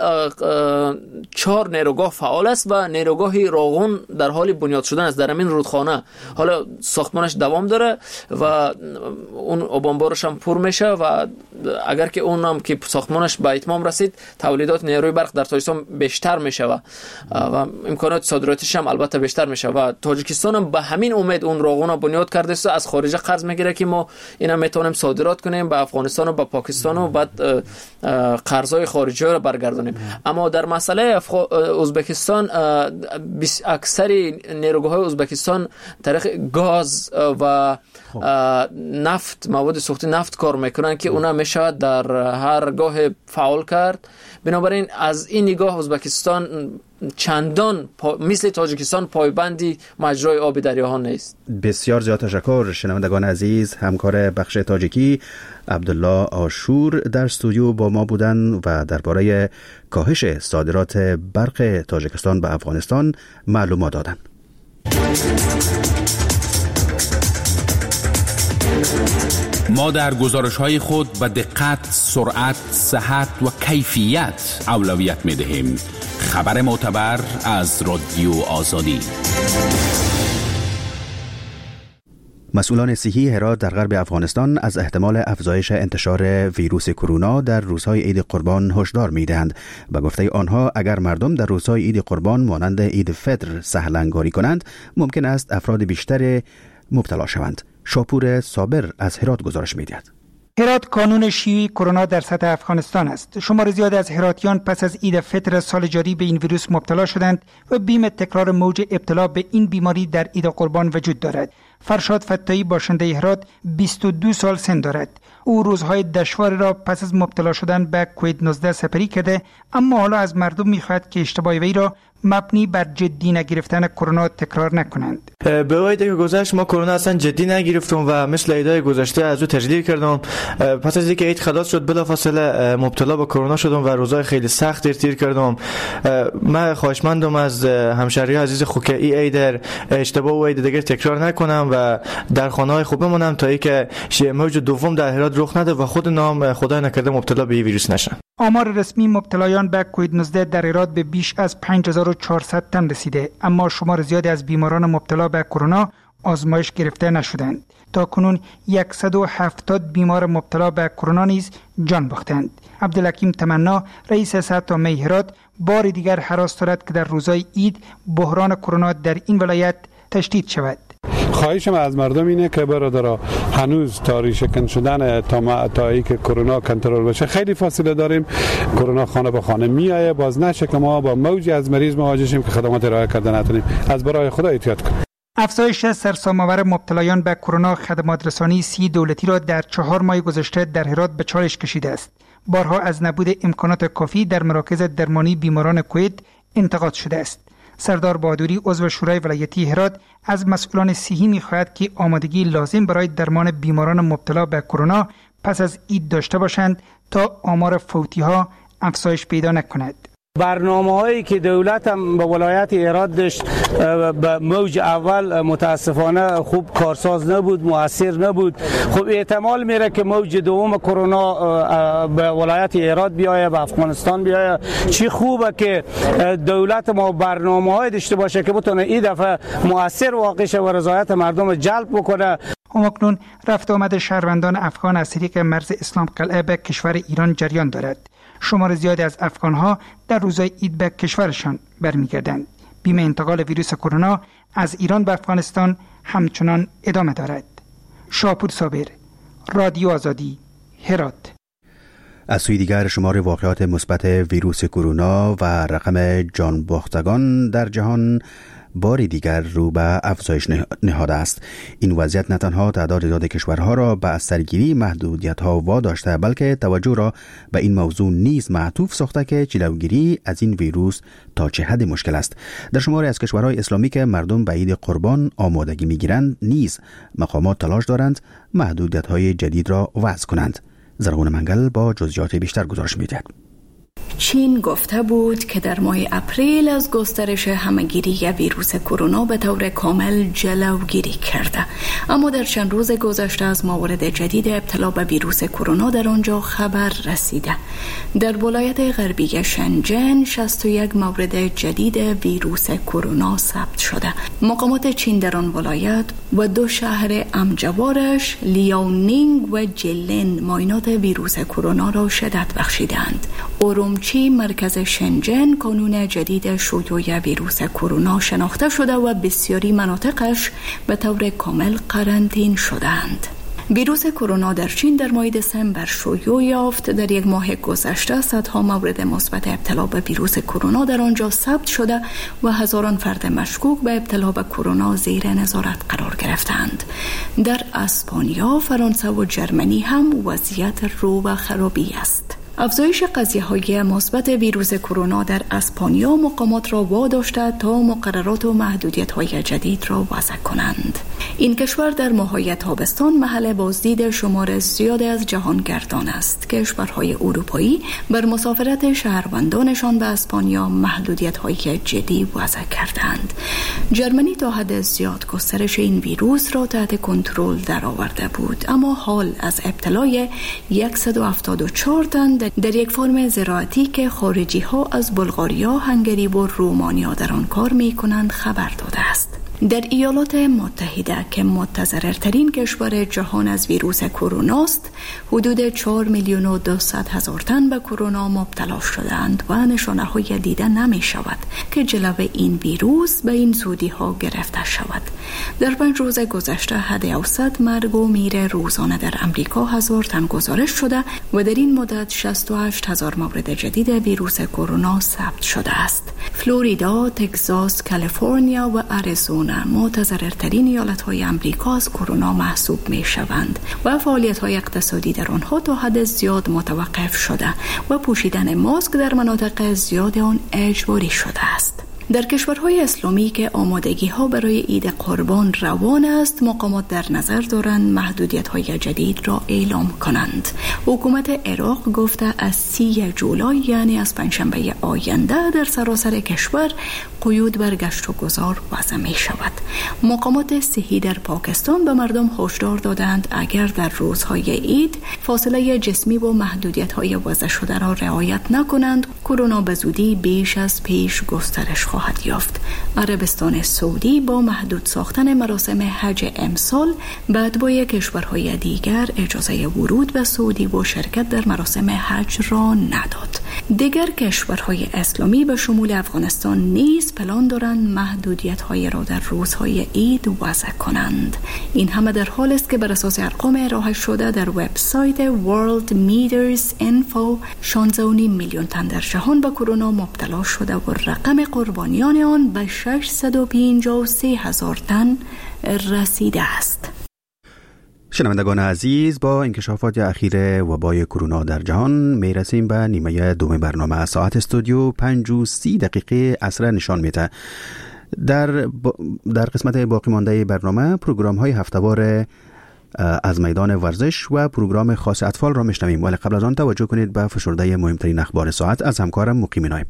4 نیروگاه فعال است و نیروگاه راغون در حال بنیاد شدن است در این رودخانه. حالا ساختمانش دوام داره و اون آبانبارش هم پر میشه و اگر که اونم که ساختمانش به اتمام رسید تولیدات نیروی برق در تاجیکستان بیشتر میشه و امکانات صادراتش هم البته بیشتر میشه و تاجیکستان هم به همین امید اون راغون بنیاد کرده است، از خارج قرض میگیره که ما اینا میتونیم صادرات کنیم به افغانستان و به پاکستان و بعد قرضای خارجی رو برگردونیم. اما در مسئله ازبکستان اکثر نیروگاه‌های ازبکستان طریق گاز و نفت، مواد سوختی نفت کار میکنن که اونا میشه در هر گاه فعال کرد. بنابراین از این نگاه ازبکستان چندان مثل تاجیکستان پایبندی مجرای آب دریاها نیست. بسیار زیاد تشکر. شنوندگان عزیز، همکار بخش تاجیکی عبدالله آشور در استودیو با ما بودن و درباره کاهش صادرات برق تاجیکستان به افغانستان معلومات دادن. ما در گزارش‌های خود به دقت، سرعت، صحت و کیفیت اولویت می‌دهیم. خبر معتبر از رادیو آزادی. مسئولان صحی هرات در غرب افغانستان از احتمال افزایش انتشار ویروس کرونا در روزهای عید قربان هشدار می‌دهند. به گفته آنها اگر مردم در روزهای عید قربان مانند عید فطر سهلنگاری کنند ممکن است افراد بیشتر مبتلا شوند. شاپور صابر از هرات گزارش می‌دهد. هرات کانون شیوع کرونا در سطح افغانستان است. شمار زیاد از هراتیان پس از عید فطر سال جاری به این ویروس مبتلا شدند و بیم تکرار موج ابتلا به این بیماری در عید قربان وجود دارد. فرشاد فتایی باشنده هرات 22 سال سن دارد. او روزهای دشواری را پس از مبتلا شدن به کووید 19 سپری کرده، اما حالا از مردم می‌خواهد که اشتباه وی را مبنی بر جدی نگرفتن کرونا تکرار نکنند. به وقتی که گذشت ما کرونا اصلا جدی نگرفتم و مثل عیدهای گذشته از او تجلیل کردم. پس از اینکه عید خلاص شد بلافاصله مبتلا به کرونا شدم و روزای خیلی سخت تیر کردم. من خواهشمندم از همشهری عزیز خو که این عید اشتباه و عید دیگر تکرار نکنم و در خانه‌های خوب بمونم تا اینکه موج دوم در هرات رخ نده و خود نام خدای نکرده مبتلا به این ویروس نشن. آمار رسمی مبتلایان به کووید 19 در هرات به بیش از 5400 تن رسیده، اما شمار زیادی از بیماران مبتلا به کرونا آزمایش گرفته نشدند. تا کنون 170 بیمار مبتلا به کرونا نیز جان باختند. عبدالحکیم تمنا رئیس سطح هرات بار دیگر هراس دارد که در روزهای عید بحران کرونا در این ولایت تشدید شود. خواهشم از مردم اینه که برادرها هنوز طاری شکن شدن تا ای که کرونا کنترل بشه خیلی فاصله داریم. کرونا خانه به خانه میایه، باز نشه که ما با موجی از مریض مواجه شیم که خدمات ارائه کردن نتونیم. از برای خدا احتیاط کنیم. افزایش سرسام‌آور مبتلایان به کرونا خدمات رسانی 30 دولتی را در 4 ماه گذشته در هرات به چالش کشیده است. بارها از نبود امکانات کافی در مراکز درمانی بیماران کووید انتقاد شده است. سردار بهادری عضو شورای ولایتی هرات از مسئولان صحی می‌خواهد که آمادگی لازم برای درمان بیماران مبتلا به کرونا پس از عید داشته باشند تا آمار فوتی‌ها افزایش پیدا نکند. برنامه‌هایی که دولت هم به ولایت هرات داشت به موج اول متاسفانه خوب کارساز نبود، مؤثر نبود. خب احتمال میره که موج دوم کرونا به ولایت هرات بیایه، به افغانستان بیایه. چی خوبه که دولت ما برنامه‌های داشته باشه که بتونه این دفعه مؤثر واقع شه و رضایت مردم جلب بکنه. همکنون رفت آمد شهروندان افغان از طریق مرز اسلام قلعه به کشور ایران جریان دارد. شمار زیادی از افغان‌ها در روزهای عید به کشورشان برمیگردند. بیم انتقال ویروس کرونا از ایران به افغانستان همچنان ادامه دارد. شاپور صابر، رادیو آزادی، هرات. از سوی دیگر شمار واقعات مثبت ویروس کرونا و رقم جان باختگان در جهان باری دیگر رو به افزایش نهاده است. این وضعیت نه تنها تعداد کشورها را به از سرگیری محدودیت‌ها واداشته، بلکه توجه را به این موضوع نیز معطوف ساخته که جلوگیری از این ویروس تا چه حد مشکل است. در شماری از کشورهای اسلامی که مردم به عید قربان آمادگی می‌گیرند نیز مقامات تلاش دارند محدودیت‌های جدید را وضع کنند. زرغون منگل با جزئیات بیشتر گزارش می‌دهد. چین گفته بود که در ماه اپریل از گسترش همه‌گیری ویروس کرونا به طور کامل جلوگیری کرده، اما در چند روز گذشته از موارد جدید ابتلا به ویروس کرونا در آنجا خبر رسیده. در ولایت غربی شنجن 61 مورد جدید ویروس کرونا ثبت شده. مقامات چین در آن ولایت و 2 شهر همجوارش لیاونینگ و جلین معاینات ویروس کرونا را شدت بخشیدند. اورومچی مرکز شنجن کانون جدید شیوع ویروس کرونا شناخته شده و بسیاری مناطقش به طور کامل قرنطین شدند. ویروس کرونا در چین در ماه دسامبر شیوع یافت. در یک ماه گذشته صدها مورد مثبت ابتلا به ویروس کرونا در آنجا ثبت شده و هزاران فرد مشکوک به ابتلا به کرونا زیر نظارت قرار گرفتند. در اسپانیا، فرانسه و جرمنی هم وضعیت رو و خرابی است. افزایش قضیه‌های مثبت ویروس کرونا در اسپانیا مقامات را واداشته تا مقررات و محدودیت‌های جدید را وضع کنند. این کشور در ماه‌های تابستان محل بازدید شمار زیادی از جهانگردان است. کشورهای اروپایی بر مسافرت شهروندانشان به اسپانیا محدودیت‌های جدی وضع کردند. جرمنی تا حد زیاد گسترش این ویروس را تحت کنترل درآورده بود، اما حال از ابتلای 174 تن در یک فرم زراعتی که خارجی ها از بلغاریا، هنگری و رومانیا در آن کار می کنند خبر داده است. در ایالات متحده که متضررترین کشور جهان از ویروس کرونا است، حدود 4,200,000 تن به کرونا مبتلا شدند و نشانه های دیده نمی شود که جلوه این ویروس به این زودی ها گرفته شود. در 5 روز گذشته حد اوسط مرگ و میر روزانه در امریکا 1000 تن گزارش شده و در این مدت 68,000 مورد جدید ویروس کرونا ثبت شده است. فلوریدا، تگزاس، کالیفرنیا و آریزونا متضررترین ایالت‌های امریکا از کرونا محسوب می‌شوند و فعالیت‌های اقتصادی در آنها تا حد زیاد متوقف شده و پوشیدن ماسک در مناطق زیاد آن اجباری شده است. در کشورهای اسلامی که آمادگی ها برای عید قربان روان است، مقامات در نظر دارند محدودیت های جدید را اعلام کنند. حکومت عراق گفته از 30 جولای یعنی از پنجشنبه آینده در سراسر کشور قیود بر گشت و گذار وضع می شود. مقامات صحی در پاکستان به مردم هشدار دادند اگر در روزهای عید فاصله جسمی و محدودیت های وضع شده را رعایت نکنند، کرونا به زودی بیش از پیش گسترش خواهد یافت. عربستان سعودی با محدود ساختن مراسم حج امسال به اتباع کشورهای دیگر اجازه ورود به سعودی و شرکت در مراسم حج را نداد. دیگر کشورهای اسلامی به شمول افغانستان نیز پلان دارند محدودیت‌های را در روزهای عید وضع کنند. این همه در حال است که بر اساس ارقام ارائه شده در وبسایت World Meters Info 16.5 میلیون تن در جهان به کرونا مبتلا شده و رقم قربانیان آن به 653,000 تن رسیده است. شنوندگان عزیز، با انکشافات اخیر وبای کرونا در جهان می رسیم به نیمه دوم برنامه. ساعت استودیو 5:30 عصر نشان میده. در قسمت باقی مانده برنامه پروگرام های هفته‌وار از میدان ورزش و پروگرام خاص اطفال را میشنویم، ولی قبل از آن توجه کنید به فشرده مهمترین اخبار ساعت از همکارم مقیم نایم.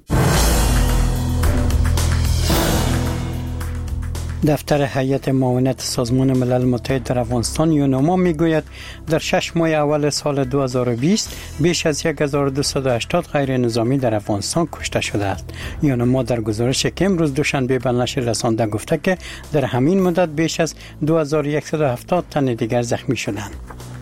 دفتر هیئت معاونت سازمان ملل متحد در افغانستان یونما میگوید در 6 ماه اول سال 2020 بیش از 1280 غیر نظامی در افغانستان کشته شده است. یونما در گزارشی که امروز دوشنبه به نشر رسانده گفته که در همین مدت بیش از 2170 تن دیگر زخمی شدند.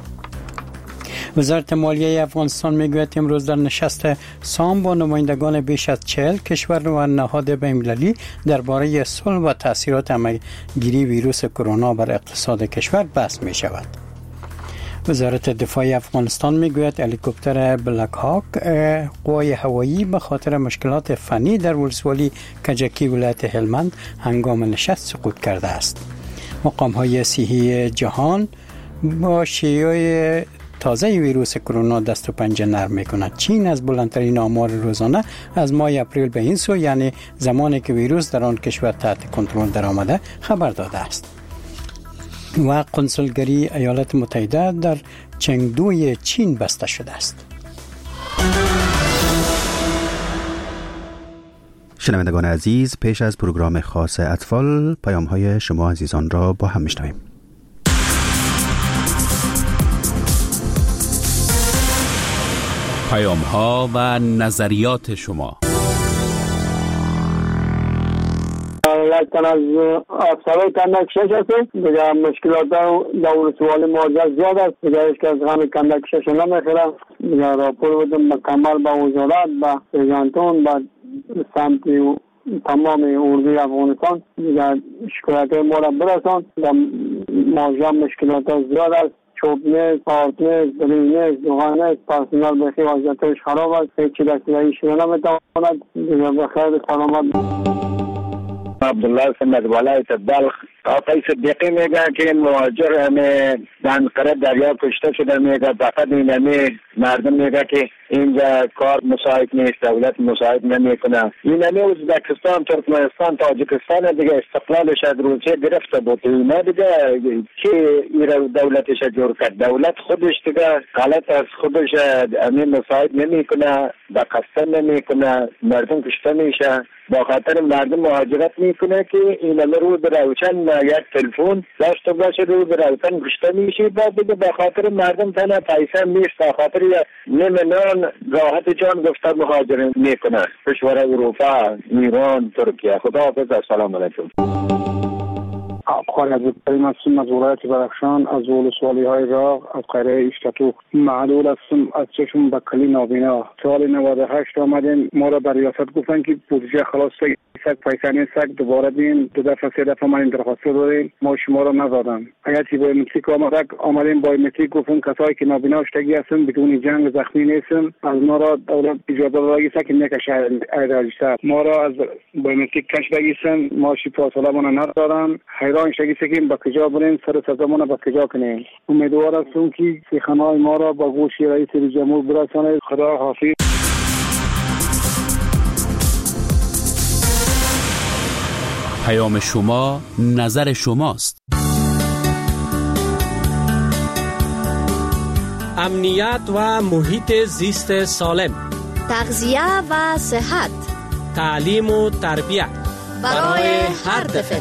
وزارت مالیه افغانستان میگوید امروز در نشست سام با نمایندگان بیش از 40 کشور و نهاد بین‌المللی درباره صلح و تاثیرات همه‌گیری ویروس کرونا بر اقتصاد کشور بحث می شود. وزارت دفاع افغانستان میگوید هلیکوپتر بلک هاک قوای هوایی به خاطر مشکلات فنی در ولسوالی کجکی ولایت هلمند هنگام نشست سقوط کرده است. مقام‌های صحی جهان با شیوع تازه ویروس کرونا دست و پنجه نرم میکند. چین از بلندترین آمار روزانه از ماه اپریل به این سو، یعنی زمانی که ویروس در آن کشور تحت کنترل درآمده، خبر داده است. و قنصلگری ایالات متحده در چنگدوی چین بسته شده است. شنوندگان عزیز، پیش از پروگرام خاص اطفال پیام‌های شما عزیزان را با هم میشنویم. پیام‌ها و نظریات شما. لکن از افسرهای کندکشش هستیم دیگه، مشکلات دور سوال مواجه زیاد است دیگه، هیچ کس غم کندکشش نمیخوره دیگه. راپور بدیم مکمل به وزارت، به ایجانتون، به سمت تمام اردوی افغانستان دیگه شکایت ما را برسان. مواجه مشکلات زیاد است، چوب نیست، آرد نیست، برین نیست، دوغان نیست، پرسنال بخی وضعیتش خراب است، هیچی رسیدهی شده نمیتواند دیگه. بخیر سلامت. عبدالله سمت ولایت بلخ. آقای صدیقی میگه که این مهاجر همه دنقره دریا کشته شده، میگه فقط این همه مردم میگه که اینجا کار مساعد نیست، دولت مساعد نمیکنه. این همه ازبکستان، ترکمنستان، تاجیکستان دیگه استقلالش از روسیه گرفته بود، اینا دیگه که ایران دولتش جور کرد. دولت خودش دیگه غلط از خودش همین مساعد نمیکنه، به قصد نمیکنه، مردم کشته میشه. با خاطر مردم مهاجرت میکنه که این همه روز روشن یک تلفن داشته باشه، روز روشن کشته میشه. بعد دیگه به خاطر مردم تنها پیسه نیست، به خاطر نیم نان راحت جان گفته مهاجرت میکنه. کشور اروپا، ایران، ترکیه. خدا حافظ، السلام علیکم. خواهی عزیزترین هستم از ولایت بدخشان، از ولسوالی های راغ، از قریه اشتتو. معلول هستم از چشم به کلی نابینا. سال 98 آمدیم، ما را بر ریاست گفتن که بودجه خلاص سگ پیسانی سگ دوباره دین، دو دفعه سه دفعه ما این درخواست داریم، ما شما را نزدن. اگر چی بایومتریک آمدیم بایومتریک گفتن کسایی که نابینا شدگی هستن بدون جنگ زخمی نیستن، از ما را دولت اجازه داده که نکشه ایداجسته، ما را از بایومتریک کش بگیسن، ما شی فاصله مون ندارن. حیران شگیسته که با کجا بریم سر سزامون با کجا کنیم. امیدوار هستم که سخنهای ما را با گوش رئیس جمهور برسانه. خدا حافظ. پیام شما نظر شماست. امنیت و محیط زیست سالم، تغذیه و صحت، تعلیم و تربیت برای هر طفل.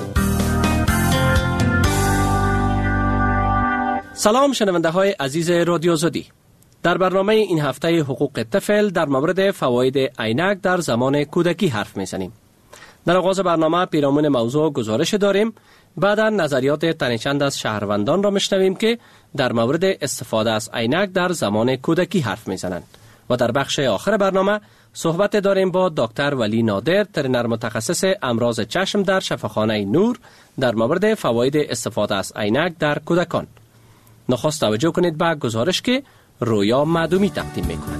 سلام شنونده های عزیز رادیو آزادی. در برنامه این هفته حقوق طفل در مورد فواید عینک در زمان کودکی حرف میزنیم. در آغاز برنامه پیرامون موضوع گزارش داریم، بعدا نظریات تنیچند از شهروندان را میشنویم که در مورد استفاده از عینک در زمان کودکی حرف میزنند و در بخش آخر برنامه صحبت داریم با دکتر ولی نادر، ترینر متخصص امراض چشم در شفاخانه نور در مورد فواید استفاده از عینک در کودکان. نخست توجه کنید به گزارش که رویا معدومی تقدیم میکند.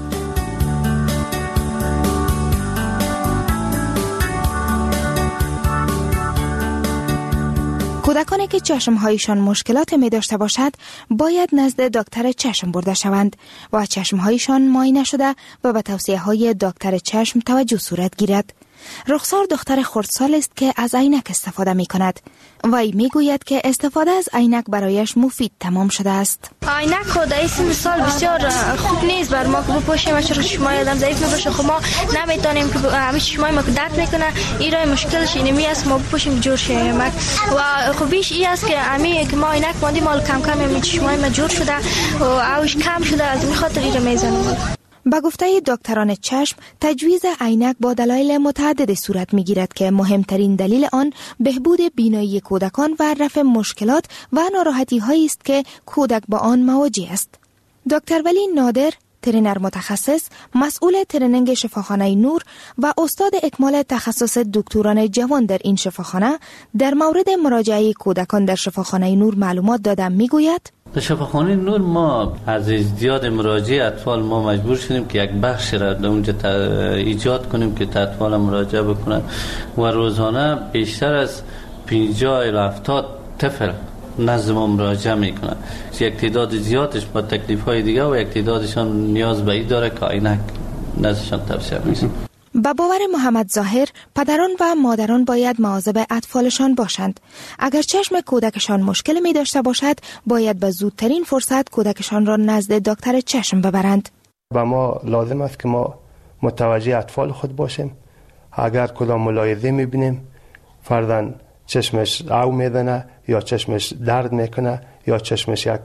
کودکانی که چشمهایشان مشکلات می داشته باشد باید نزد دکتر چشم برده شوند و چشمهایشان معاینه شده و به توصیه های دکتر چشم توجه صورت گیرد. رخسار دختر خردسال است که از عینک استفاده می کند. وی می گوید که استفاده از عینک برایش مفید تمام شده است. عینک خود این سال بسیار خوب نیست بر ما که بپوشیم، چرا چشمای آدم ضعیف میباشه. خب ما نمیتونیم که همه چشمای ما که درد میکنه، این مشکلش اینمی است ما بپوشیم جور شیم. و خوبیش این است که امی که ما عینک ماندیم مال کم کم می چشمای ما جور شده و اوش کم شده، از این خاطر این میزنیم. با گفته دکتران چشم، تجویز عینک با دلایل متعدد صورت میگیرد که مهمترین دلیل آن بهبود بینایی کودکان و رفع مشکلات و ناراحتی هایی است که کودک با آن مواجه است. دکتر ولی نادر، ترینر متخصص، مسئول ترینینگ شفاخانه نور و استاد اکمال تخصص دکتران جوان در این شفاخانه، در مورد مراجعه کودکان در شفاخانه نور معلومات داده میگوید: در شفاخانه نور ما از زیاد مراجعه اطفال ما مجبور شدیم که یک بخش را در اونجا ایجاد کنیم که اطفال مراجعه بکنن و روزانه بیشتر از 50 الی 70 طفل نزد ما مراجعه میکنن. یک تعداد زیادش با تکلیف های دیگه و یک تعدادشان نیاز به این داره که عینک نزدشان توصیه میشه. با باور محمد ظاهر، پدران و مادران باید مواظب اطفالشان باشند. اگر چشم کودکشان مشکل می داشته باشد، باید به زودترین فرصت کودکشان را نزد دکتر چشم ببرند. و ما لازم است که ما متوجه اطفال خود باشیم. اگر کدام ملاحظه می بینیم فرضاً چشمش او میزنه یا چشمش درد میکنه یا چشمش یک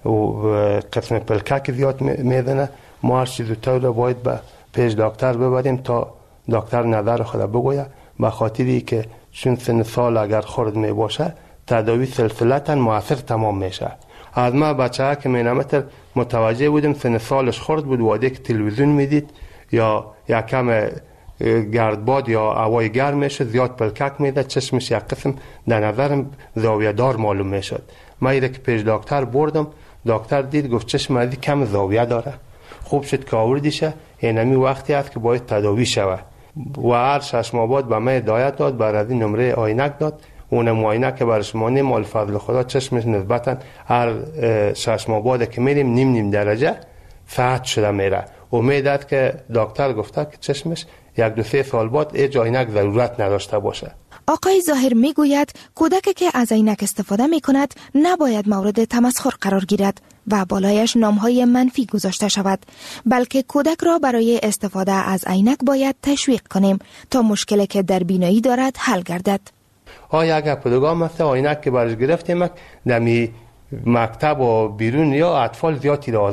قسم پلکک زیاد میزنه، ما هر چیز زودتر باید به پیش دکتر ببریم تا دکتر نظر خود بگوید، به خاطری که چون سن سال اگر خرد می باشه تداوی سلسلتا موثر تمام میشه. از ما بچه ها که مینامتر متوجه بودیم سن سالش خرد بود، واده که تلویزیون میدید یا یک کم گردباد یا هوای گرم میشه زیاد پلکک میده، چشمش یک قسم در نظرم زاویه دار معلوم میشد. من ایره که پیش دکتر بردم، دکتر دید گفت چشم ازی کم زاویه داره، خوب شد که آوردیشه، اینمی وقتی است که باید تداوی شود. و هر 6 ماه بعد به من هدایت داد، بعد از این نمره عینک داد. اون معاینه که برای شما مال فضل خدا چشمش نسبتا هر 6 ماه بعد که میریم نیم درجه ساعت شده میره. امید است که دکتر گفته که چشمش 1-2-3 سال بعد هیچ عینک ضرورت نداشته باشه. آقای ظاهر میگوید کودکی که از عینک استفاده میکند نباید مورد تمسخر قرار گیرد و بالایش نامهای منفی گذاشته شود، بلکه کودک را برای استفاده از عینک باید تشویق کنیم تا مشکلی که در بینایی دارد حل گردد. اگر پدرگاه مثل عینک که برش گرفتیم دمی مکتب و بیرون یا اطفال زیادی را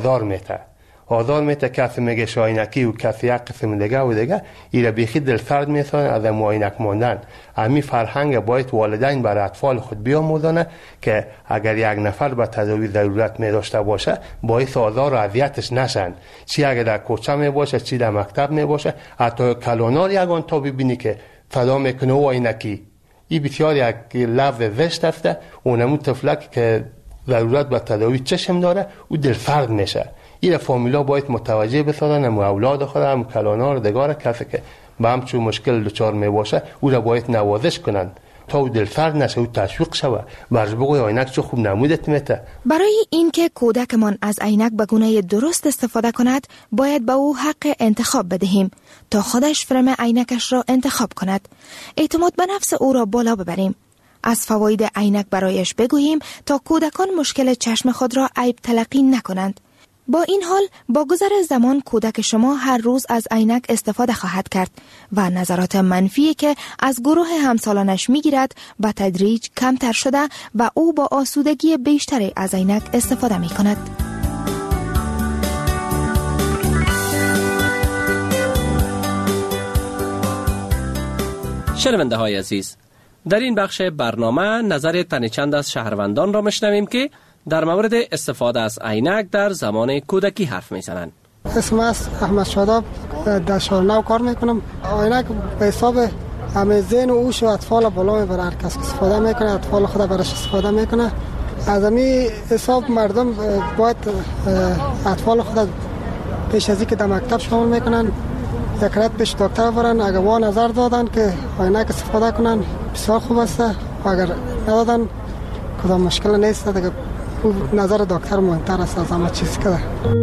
آزار میته کسی میگه شاینکی و کسی یک قسم دیگه و دیگه ایره بیخی دلسرد میسان از معاینک ماندن. امی فرهنگ باید والدین برای اطفال خود بیاموزانه که اگر یک نفر به تداوی ضرورت می داشته باشه باعث آزار و اذیتش نشن، چی اگر در کوچه می باشه چی در مکتب می باشه. حتی کلانار یگان تا ببینی که صدا میکنه و عینکی، این بسیار یک لفظ زشت است. اونمون طفلک که ضرورت به تداوی چشم داره او دلسرد میشه. این فامیلا باید متوجه بسازن، هم اولاد خود هم کلانار دگار کسی که به همچون مشکل دچار می باشه او را باید نوازش کنن تا او دلسرد نشه، او تشویق شوه، برش بگوی عینک چه خوب نمودت میته. برای اینکه کودکمان از عینک به گونه درست استفاده کند باید به او حق انتخاب بدهیم تا خودش فرم عینکش را انتخاب کند. اعتماد به نفس او را بالا ببریم. از فواید عینک برایش بگوییم تا کودکان مشکل چشم خود را عیب تلقی نکنند. با این حال با گذر زمان کودک شما هر روز از عینک استفاده خواهد کرد و نظرات منفی که از گروه همسالانش میگیرد به تدریج کمتر شده و او با آسودگی بیشتری از عینک استفاده می کند. شنونده های عزیز، در این بخش برنامه نظر تن چند از شهروندان را میشنویم که در مورد استفاده از عینک در زمان کودکی حرف میزنند. اسم است احمد شاداب، در شارنو کار میکنم. عینک به حساب همه ذهن و هوش و اطفال بالا میبره. هر کس استفاده میکنه، اطفال خود برش استفاده میکنه. از همین حساب مردم باید اطفال خود پیش از اینکه در مکتب شامل میکنن یک رات پیش دکتر برن. اگر وا نظر دادن که عینک استفاده کنن بسیار خوب است و اگر ندادن کدام مشکل نیست. دیگه نظر دکتر مهمتر است از همه چیز که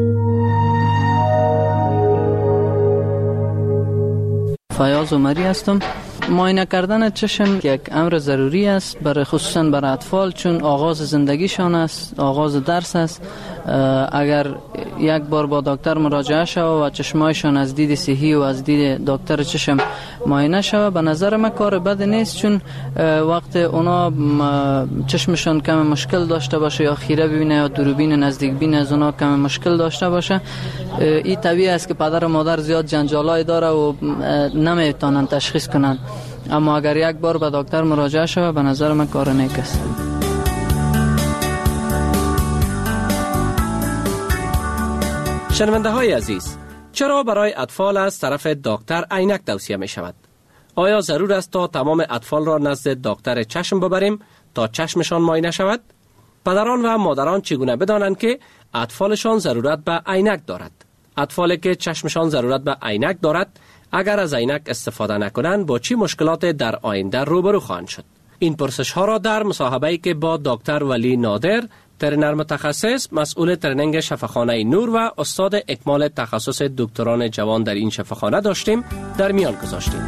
فیاض عمری هستم. معاینه کردن چشم یک امر ضروری است برای خصوصا برای اطفال، چون آغاز زندگیشان است، آغاز درس است. اگر یک بار با دکتر مراجعه شود و چشمایشان از دید صحی و از دید دکتر چشم معاینه شود، به نظر من کار بد نیست، چون وقت اونا چشمشان کم مشکل داشته باشه یا خیره ببینه یا دوربین نزدیک بین از اونا کم مشکل داشته باشه، این طبیعی است که پدر و مادر زیاد جنجالای داره و نمیتونن تشخیص کنن. اما اگر یک بار به دکتر مراجعه شود به نظر من کار نیک است. شنونده های عزیز، چرا برای اطفال از طرف دکتر عینک توصیه می شود؟ آیا ضرور است تا تمام اطفال را نزد دکتر چشم ببریم تا چشمشان معاینه شود؟ پدران و مادران چگونه بدانند که اطفالشان ضرورت به عینک دارد؟ اطفالی که چشمشان ضرورت به عینک دارد اگر از عینک استفاده نکنند با چی مشکلات در آینده روبرو خواهند شد؟ این پرسش ها را در مصاحبه‌ای که با دکتر ولی نادر، ترینر متخصص مسئول ترنینگ شفاخانه نور و استاد اکمال تخصص دکتران جوان در این شفاخانه داشتیم در میان گذاشتیم.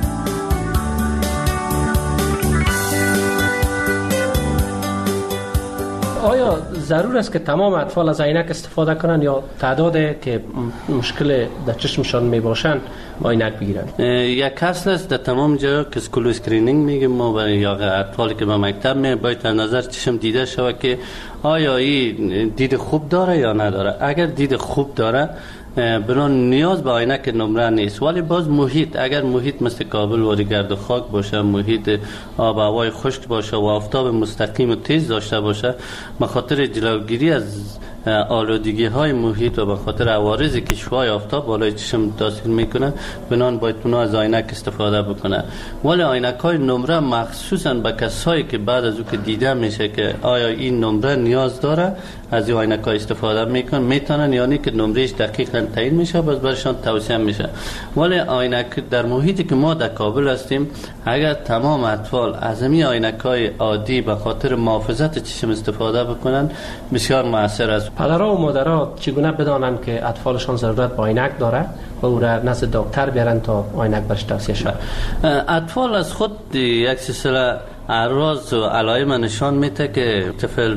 آیا ضرور است که تمام اطفال از عینک استفاده کنند یا تعداد که مشکل در چشمشان می باشند عینک بگیرند؟ یک اصل است در تمام جا که اسکول اسکرینینگ میگیم ما برای یا اطفالی که به مکتب می باید در نظر چشم دیده شود که آیا این دید خوب داره یا نداره. اگر دید خوب داره بران نیاز به عینک نمره نیست، ولی باز محیط، اگر محیط مثل کابل و گرد و خاک باشه، محیط آب و هوای خشک باشه و آفتاب مستقیم و تیز داشته باشه، به خاطر جلوگیری از آلودگی های محیط و به خاطر عوارضی که شعاع آفتاب بالای چشم تاثیر میکنه، بنان باید اونا از عینک استفاده بکنه. ولی عینک های نمره مخصوصا به کسایی که بعد از او که دیده میشه که آیا این نمره نیاز داره، از این عینک های استفاده میتونن، یعنی که نمرهش دقیقاً تعیین میشه، باز برشان توصیه میشه. ولی عینک در محیطی که ما در کابل هستیم، اگر تمام اطفال از این عینک های عادی به خاطر محافظت چشم استفاده بکنن، بسیار مؤثر است. پدرها و مادرها چگونه بدانند که اطفالشان ضرورت به عینک داره و او را نزد دکتر بیارن تا عینک برش توصیه شود؟ اطفال از خود یک سلسله اعراض و علائم نشان میده که طفل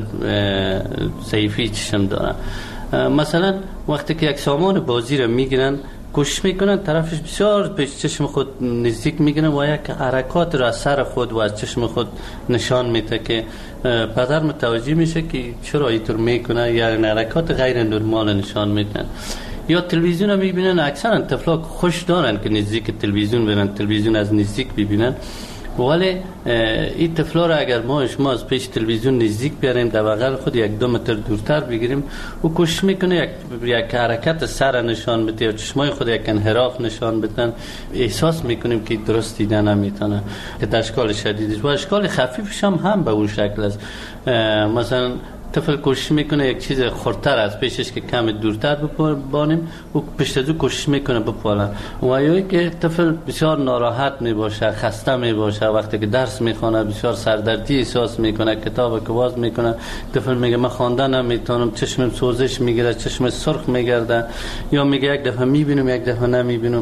ضعیفی چشم داره. مثلا وقتی که یک سامان بازی را میگیرن، کوشش میکنن طرفش بسیار پیش چشم خود نزدیک میگیرن و یک حرکات را از سر خود و از چشم خود نشان میده که پدر متوجه میشه که چرا اینطور میکنه، یعنی حرکات غیر نرمال نشان میدن. یا تلویزیون رو میبینن، اکثرا طفلا خوش دارن که نزدیک تلویزیون برن، تلویزیون از نزدیک ببینن. ولی این طفلا را اگر ما از پیش تلویزیون نزدیک بیاریم، در بغل خود 1-2 متر دورتر بگیریم، و کوشش میکنه یک حرکت سر نشان بده یا چشمای خود یک انحراف نشان بدن، احساس میکنیم که درست دیدن نمیتونه، که در اشکال شدیدش و اشکال خفیفش هم به اون شکل است. مثلا طفل کوشش میکنه یک چیز خردتر از پیشش که کم دورتر بپانیم و پشت از او کوشش میکنه بپالن. و یا که طفل بسیار ناراحت میباشه، خسته میباشه، وقتی که درس میخونه بسیار سردردی احساس میکنه، کتاب که باز میکنه طفل میگه من خواندن نمیتونم، چشمم سوزش میگیره، چشم سرخ میگرده، یا میگه یک دفعه میبینم یک دفعه نمیبینم.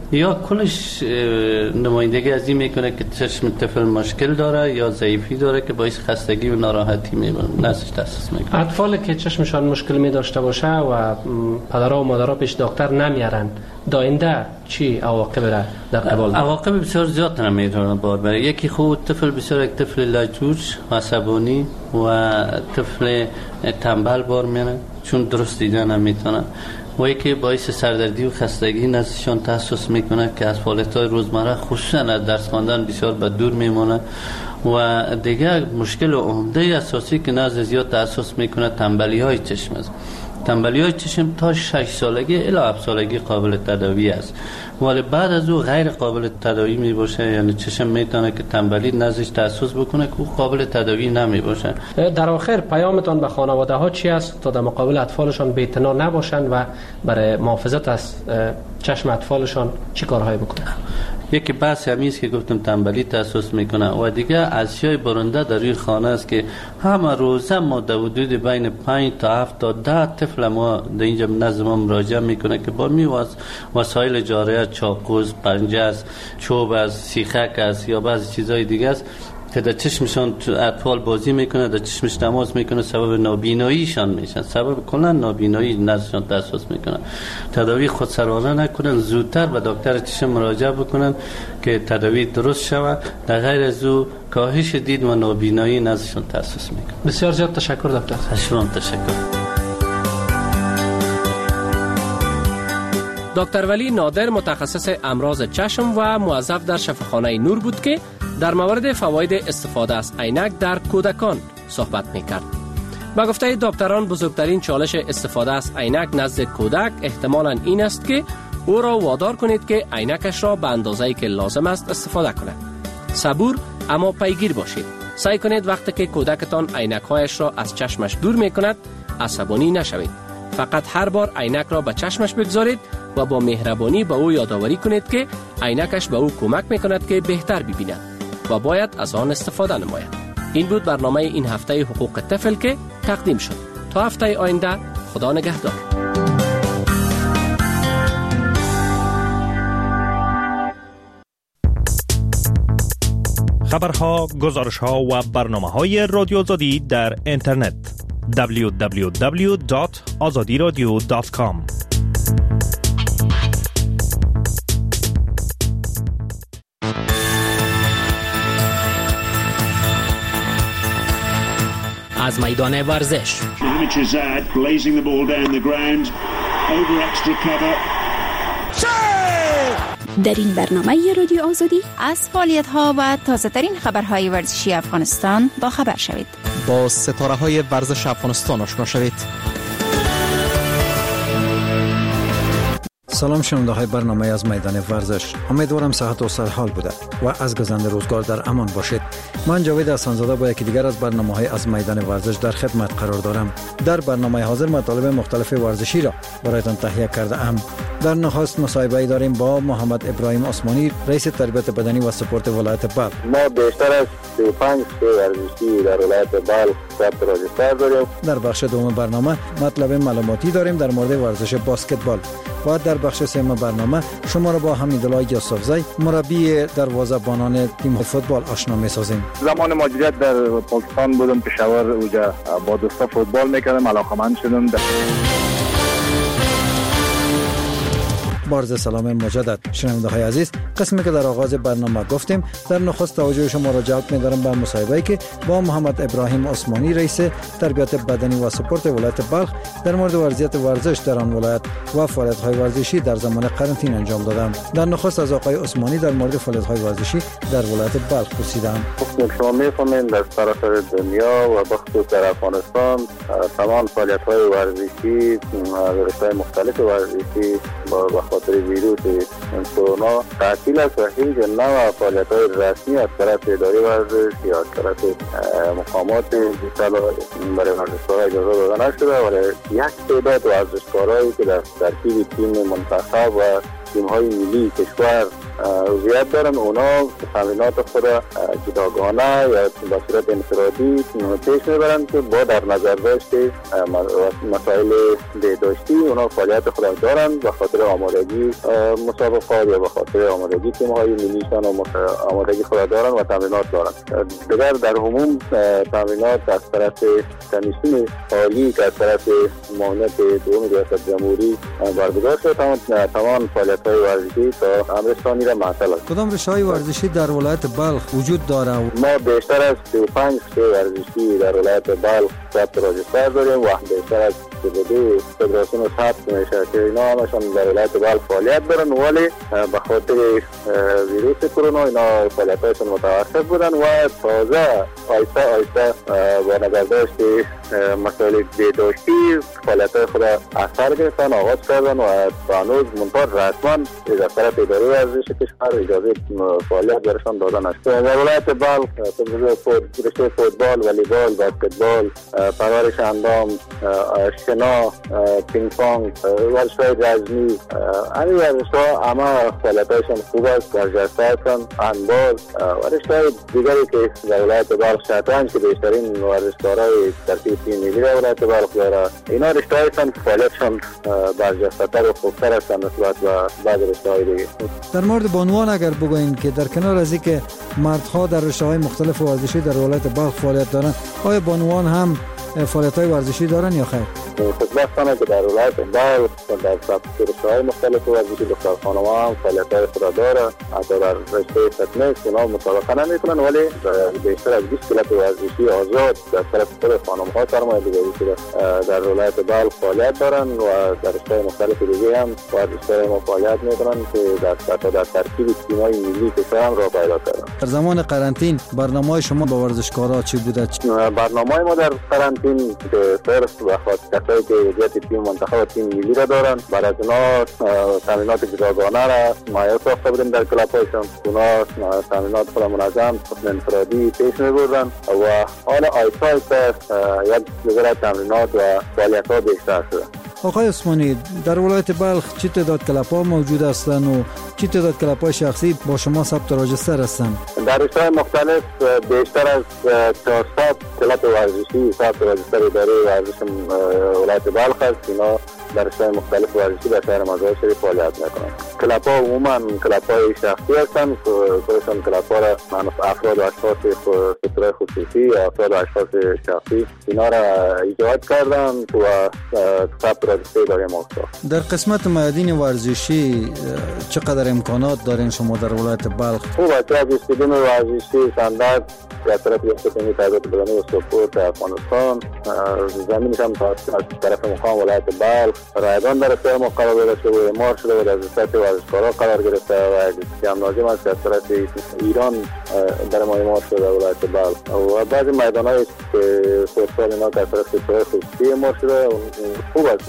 یا کلش نمایندگی از این میکنه که چشم طفل مشکل داره یا ضعیفی داره که باعث خستگی و ناراحتی نزدش تاسیس میکنه. اطفال که چشمشان مشکل می داشته باشه و پدرها و مادرها پیش دکتر نمیارن، داینده چی عواقب را در قبال؟ عواقب بسیار زیاد نمیتونه بار بره. یکی خود طفل بسیار یک طفل لجوج و عصبانی و طفل تنبل بار میره چون درست دیدن نمیتونه، و یکی باعث سردردی و خستگی نزدشان تحسس میکنه که از فعالیت‌های روزمره خصوصا از درس خواندن بسیار به دور میمونه. و دیگه مشکل عمده اساسی که نزد زیاد تحسس میکنه تنبلی های چشم است. تنبلی های چشم تا 6 سالگی الی 7 سالگی قابل تداوی است، ولی بعد از او غیر قابل تداوی می باشه. یعنی چشم میتونه که تنبلی نزدش تحسس بکنه که او قابل تداوی نمی باشه. در آخر پیامتان به خانواده ها چی است تا در مقابل اطفالشان بی‌اعتنا نباشند و برای محافظت از چشم اطفالشان چی کارهایی بکنند؟ یکی بحث همیست که گفتم تنبلی تحسس میکنه، و دیگه اشیای برنده در این خانه است که همه روزه ما در حدود بین 5 تا 7 تا 10 طفل ما در اینجا نزد ما مراجعه میکنه که با وسایل جاریه، چاقوز، پنجه است، چوب است، سیخک است یا بعضی چیزهای دیگه است که در چشمشان اطفال بازی میکنه، در چشمش نماز میکنه، سبب نابیناییشان میشن، سبب کلا نابینایی نزدشان تحسس میکنه. تداوی خودسرانه نکنن، زودتر به دکتر چشم مراجعه بکنن که تداوی درست شود، در غیر از او کاهش دید و نابینایی نزدشان تحسس میکنه. بسیار زیاد تشکر دکتر. شما تشکر. دکتر ولی نادر متخصص امراض چشم و موظف در شفاخانه نور بود که در مورد فواید استفاده از عینک در کودکان صحبت میکرد. با گفته دکتران بزرگترین چالش استفاده از عینک نزد کودک احتمالاً این است که او را وادار کنید که عینکش را به اندازه‌ای که لازم است استفاده کند. صبور اما پیگیر باشید. سعی کنید وقتی که کودکتان عینک‌هایش را از چشمش دور میکند عصبانی نشوید. فقط هر بار عینک را به چشمش بگذارید و با مهربانی به او یادآوری کنید که عینکش به او کمک میکند که بهتر ببیند و باید از آن استفاده نماید. این بود برنامه این هفته حقوق طفل که تقدیم شد. تا هفته آینده، خدا نگهدار. خبرها، گزارشها و برنامه‌های رادیو آزادی در اینترنت www.azadiradio.com. از میدان ورزش در این برنامه رادیو آزادی از فعالیت‌ها و تازه‌ترین خبرهای ورزشی افغانستان با خبر شوید. با ستاره‌های ورزش افغانستان آشنا شوید. سلام شنونده برنامه از میدان ورزش. امیدوارم صحت و سرحال بوده و از گذشته روزگار در امان باشید. من جاوید احسانزاده با یکی دیگر از برنامه‌های از میدان ورزش در خدمت قرار دارم. در برنامه حاضر مطالب مختلف ورزشی را برایتان تهیه کرده ام. در نخست مصاحبه داریم با محمد ابراهیم عثمانی، رئیس تربیت بدنی و سپورت ولایت بلخ. ما بیشتر از 35 ورزشی در ولایت بلخ ثبت راجستر داریم. در بخش دوم برنامه مطلب معلوماتی داریم در مورد ورزش بسکتبال و در بخش سوم برنامه شما را با حمیدالله یوسفزی، مربی دروازه‌بانان تیم فوتبال آشنا می‌سازیم. زمان مدیریت در پاکستان بودم، پشاور اونجا با دوستا فوتبال می‌کردم، علاقه‌مند شدم. بارز سلام مجدد شنونده‌های عزیز. قسمی که در آغاز برنامه گفتیم، در نخست توجه شما را جلب می‌دارم به مصاحبه‌ای که با محمد ابراهیم عثمانی، رئیس تربیت بدنی و سپورت ولایت بلخ در مورد وضعیت ورزش در آن ولایت و فعالیت‌های ورزشی در زمان قرنطینه انجام دادم. در نخست از آقای عثمانی در مورد فعالیت‌های ورزشی در ولایت بلخ پرسیدم. شما می‌فهمید در سراسر دنیا و بخصوص در افغانستان تمام فعالیت‌های ورزشی، روش‌های مختلف ورزشی با خاطر ویروس کرونا تعطیل است و هیچ نوع فعالیت‌های رسمی از طرف اداره ورزش یا از طرف مقامات برای ورزشکاران اجازه داده نشده، ولی یک تعداد ورزشکارایی که در ترکیب تیم منتخب و تیم‌های ملی کشور عضویت دارن، اونا تمرینات خود جداگانه یا به صورت انفرادی پیش میبرن که با در نظر داشت مسائل بهداشتی اونا فعالیت خود دارن به خاطر آمادگی مسابقات یا به خاطر آمادگی تیم‌های ملیشان و آمادگی خود دارن و تمرینات دارن. دیگر در عموم تمرینات از طرف کمیسیون عالی که از طرف معاونت دوم ریاست جمهوری برگزار شد، تمام فعالیت‌های ورزشی تا امر ثانی را معطل است. کدام رشته‌های ورزشی در ولایت بلخ وجود داره؟ ما بیشتر از 35 رشته ورزشی در ولایت بلخ ثبت راجستر داریم و بیشتر از 22 فدراسیون ثبت میشه که اینا همشون در ولایت بلخ فعالیت دارن، ولی به خاطر ویروس کرونا اینا فعالیتاشون متوقف بودن و تازه آیسته با نگرداشت مسائل بهداشتی فعالیت‌های خود اثر گرفتن، آغاز کردن و هنوز منتظر رسما از طرف اداره ورزش کشور اجازه فعالیت برشان داده نشده. در ولایت بلخ رشته فوتبال، والیبال، بسکتبال، پرورش اندام، شنا، پینگ پونگ، ورزش‌های رزمی، همین ورزش‌ها همه فعالیت‌هاشون خوب است، برجسته هستند. هندبال و رشته‌های دیگری که در ولایت بلخ، شطرنج که بیشترین ورزشکارای ترکیب تیم ملی در ولایت بلخ داره، اینا رشته‌های هستند که فعالیتشون برجسته‌تر و خوبتر هستند نسبت به بعضی رشته‌های دیگه. در مورد بانوان اگر بگوییم که در کنار از اینکه مردها در رشته‌های مختلف ورزشی در ولایت بلخ فعالیت دارند، آیا بانوان هم فعالیت‌های ورزشی دارن یا خیر؟ خوشبختانه که در ولایت بلخ در رشته‌های مختلف ورزشی دخترخانه‌ها هم فعالیت‌های خود داره. حتی در رشته فتنس اونا مسابقه نمی‌کنن، ولی بیشتر از 20 کلاب ورزشی آزاد در طرف خود خانم‌ها سرمایه‌گذاری شده در ولایت بلخ فعالیت دارن و در رشته‌های مختلف دیگه هم ورزشکارای ما فعالیت می‌کنن که در ترکیب تیم‌های ملی کشور هم راه پیدا کردن. در زمان قرنطینه برنامه‌های شما با ورزشکارا چی بوده؟ برنامه‌های ما در قرنطینه که صرف به خاطر کسایی که عضویت تیم منتخب تیم ملی را دارن، بعد از اونا تمرینات جداگانه را مایه ساخته بودیم در کلاب‌هاشون. اونا تمرینات خود منظم انفرادی پیش می‌بردن و حالا آیسته یک دیگر تمرینات و فعالیت‌ها بیشتر شده. آقای عثمانی، در ولایت بلخ چه تعداد کلاب‌ها موجود هستند و چه تعداد کلاب‌های شخصی با شما ثبت راجستر هستند؟ در رشته‌های مختلف بیشتر از 400 کلاب ورزشی ثبت راجستر اداره ورزش ولایت بلخ است. اینا در رشته‌های مختلف ورزشی در شهر مزار شریف فعالیت می‌کنند. کلاب‌ها عموماً کلاب‌های شخصی هستند، خودشون کلاب‌ها را افراد و اشخاص فطره خصوصی یا افراد و اشخاص شخصی اینا را ایجاد کردن و ثبت راجستر اداره ما ساخت. در قسمت میادین ورزشی چقدر امکانات دارین شما در ولایت بلخ؟ خوب است. از استادیوم ورزشی صندوق از طرف ریاست تعداد بدنی و سپورت افغانستان، زمینش هم از طرف مقام ولایت بلخ رایگان در اختیار ما قرار گرفته و اعمار شده و از سطح ورزشکارا قرار گرفته و جمع ناظم است که از طرف ایران در ما اعمار شده در ولایت بلخ و بعضی میدان‌های فوتبال اینا که از طرف فطره خصوصی اعمار شده. خوب است،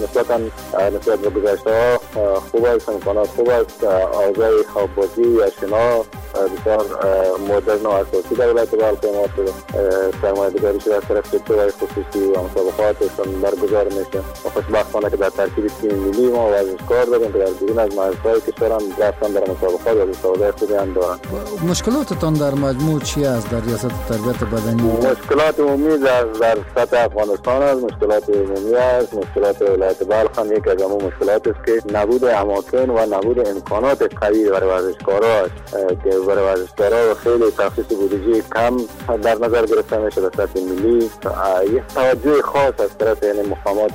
نسبت به گذشته‌ها خوب است، امکانات خوب است. اوضاع خواب‌بازی یا شنا بسیار مدرن و اساسی در ولایت بلخ اعمار شده. سرمایه‌گذاری شده از طرف فطره خصوصی و مسابقاتشون برگزار میشه و خوشبختانه که در ترکیب تیم ملی ما ورزشکار داریم که در بیرون از مرزهای کشور هم رفتن در مسابقات و استفاده خوبی هم دارن. مشکلاتتان در مجموع چی است در ریاست تربیت بدنی؟ مشکلات عمومی در سطح افغانستان است، مشکلات عمومی است. مشکلات ولایت بلخ هم یک از همون مشکلات است که نبود اماکن و نبود امکانات قوی برای ورزشکارا است که برای ورزشکارا خیلی تخصیص بودجه کم در نظر گرفته میشه. در سطح ملی یک توجه خاص از طرف یعنی مقامات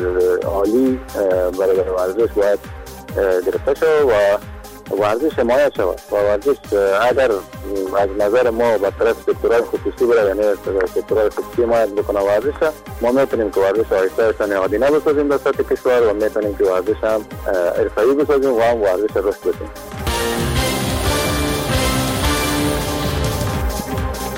عالی برای ورزش باید گرفته شود و ورزش حمایت شود و ورزش اگر از نظر ما به طرف سکتورهای خصوصی بره، یعنی سکتورهای خصوصی حمایت بکنه ورزش، ما میتونیم که ورزش آهسته نهادینه بسازیم در سطح کشور و میتونیم که ورزش هم حرفه‌ای بسازیم و هم ورزش رشد بدیم.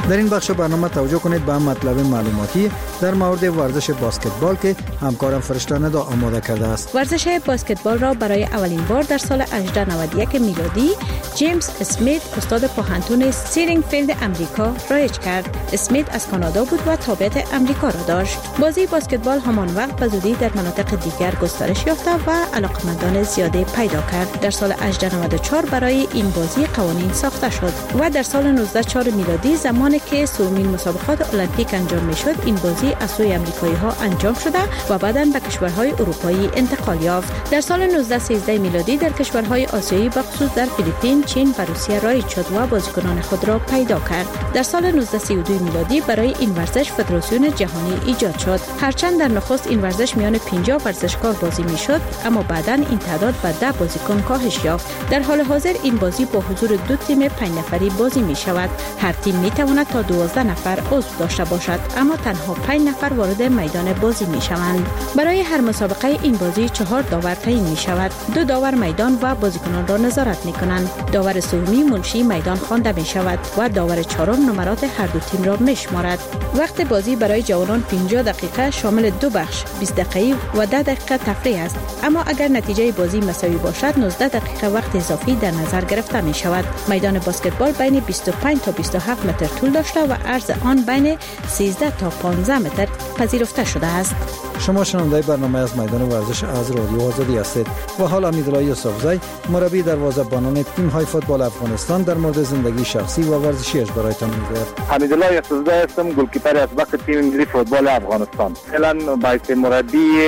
در این بخش برنامه توجه کنید به مطلب معلوماتی در مورد ورزش بسکتبال که همکارم فرشته ندا آماده کرده است. ورزش بسکتبال را برای اولین بار در سال 1891 میلادی جیمز اسمیت استاد پوهنتون سیرینگفیلد امریکا رایج کرد. اسمیت از کانادا بود و تابعیت امریکا را داشت. بازی بسکتبال همان وقت به زودی در مناطق دیگر گسترش یافت و علاقمندان زیاده پیدا کرد. در سال 1894 برای این بازی قوانین ساخته شد و در سال 1904 میلادی زمانی که سومین مسابقات المپیک انجام میشد این بازی از سوی امریکایی ها انجام شده و بعداً به کشورهای اروپایی انتقال یافت. در سال 1913 میلادی در کشورهای آسیایی به خصوص در فیلیپین، چین و روسیه رایج شد و بازیکنان خود را پیدا کرد. در سال 1932 میلادی برای این ورزش فدراسیون جهانی ایجاد شد. هرچند در نخست این ورزش میان 50 ورزشکار بازی میشد، اما بعداً این تعداد به 10 بازیکن کاهش یافت. در حال حاضر این بازی با حضور 2 تیم 5 نفری بازی می شود. هر تیم می تواند تا 12 نفر عضو داشته باشد، اما تنها 5 نفر وارد میدان بازی می شوند. برای هر مسابقه این بازی 4 داور تعیین می شود. 2 داور میدان و بازیکنان را نظارت می کنند. داور سومی منشی میدان خوانده می شود و داور چهارم نمرات هر دو تیم را می شمارد. وقت بازی برای جوانان 50 دقیقه شامل 2 بخش 20 دقیقه و 10 دقیقه تفریح است، اما اگر نتیجه بازی مساوی باشد 19 دقیقه وقت اضافی در نظر گرفته می شود. میدان بسکتبال بین 25 تا 27 متر طول داشته و عرض آن بین 13 تا 15 متر پذیرفته شده است. شما شنونده برنامه از میدان ورزش از رادیو آزادی هستید و حال امیدالله یوسفزی مربی دروازه‌بانان تیم‌های فوتبال افغانستان در مورد زندگی شخصی و ورزشیش برایتان میگوید. امیدالله یوسفزی هستم، گلکیپر اسبق تیم ملی فوتبال افغانستان. فعلا باعث مربی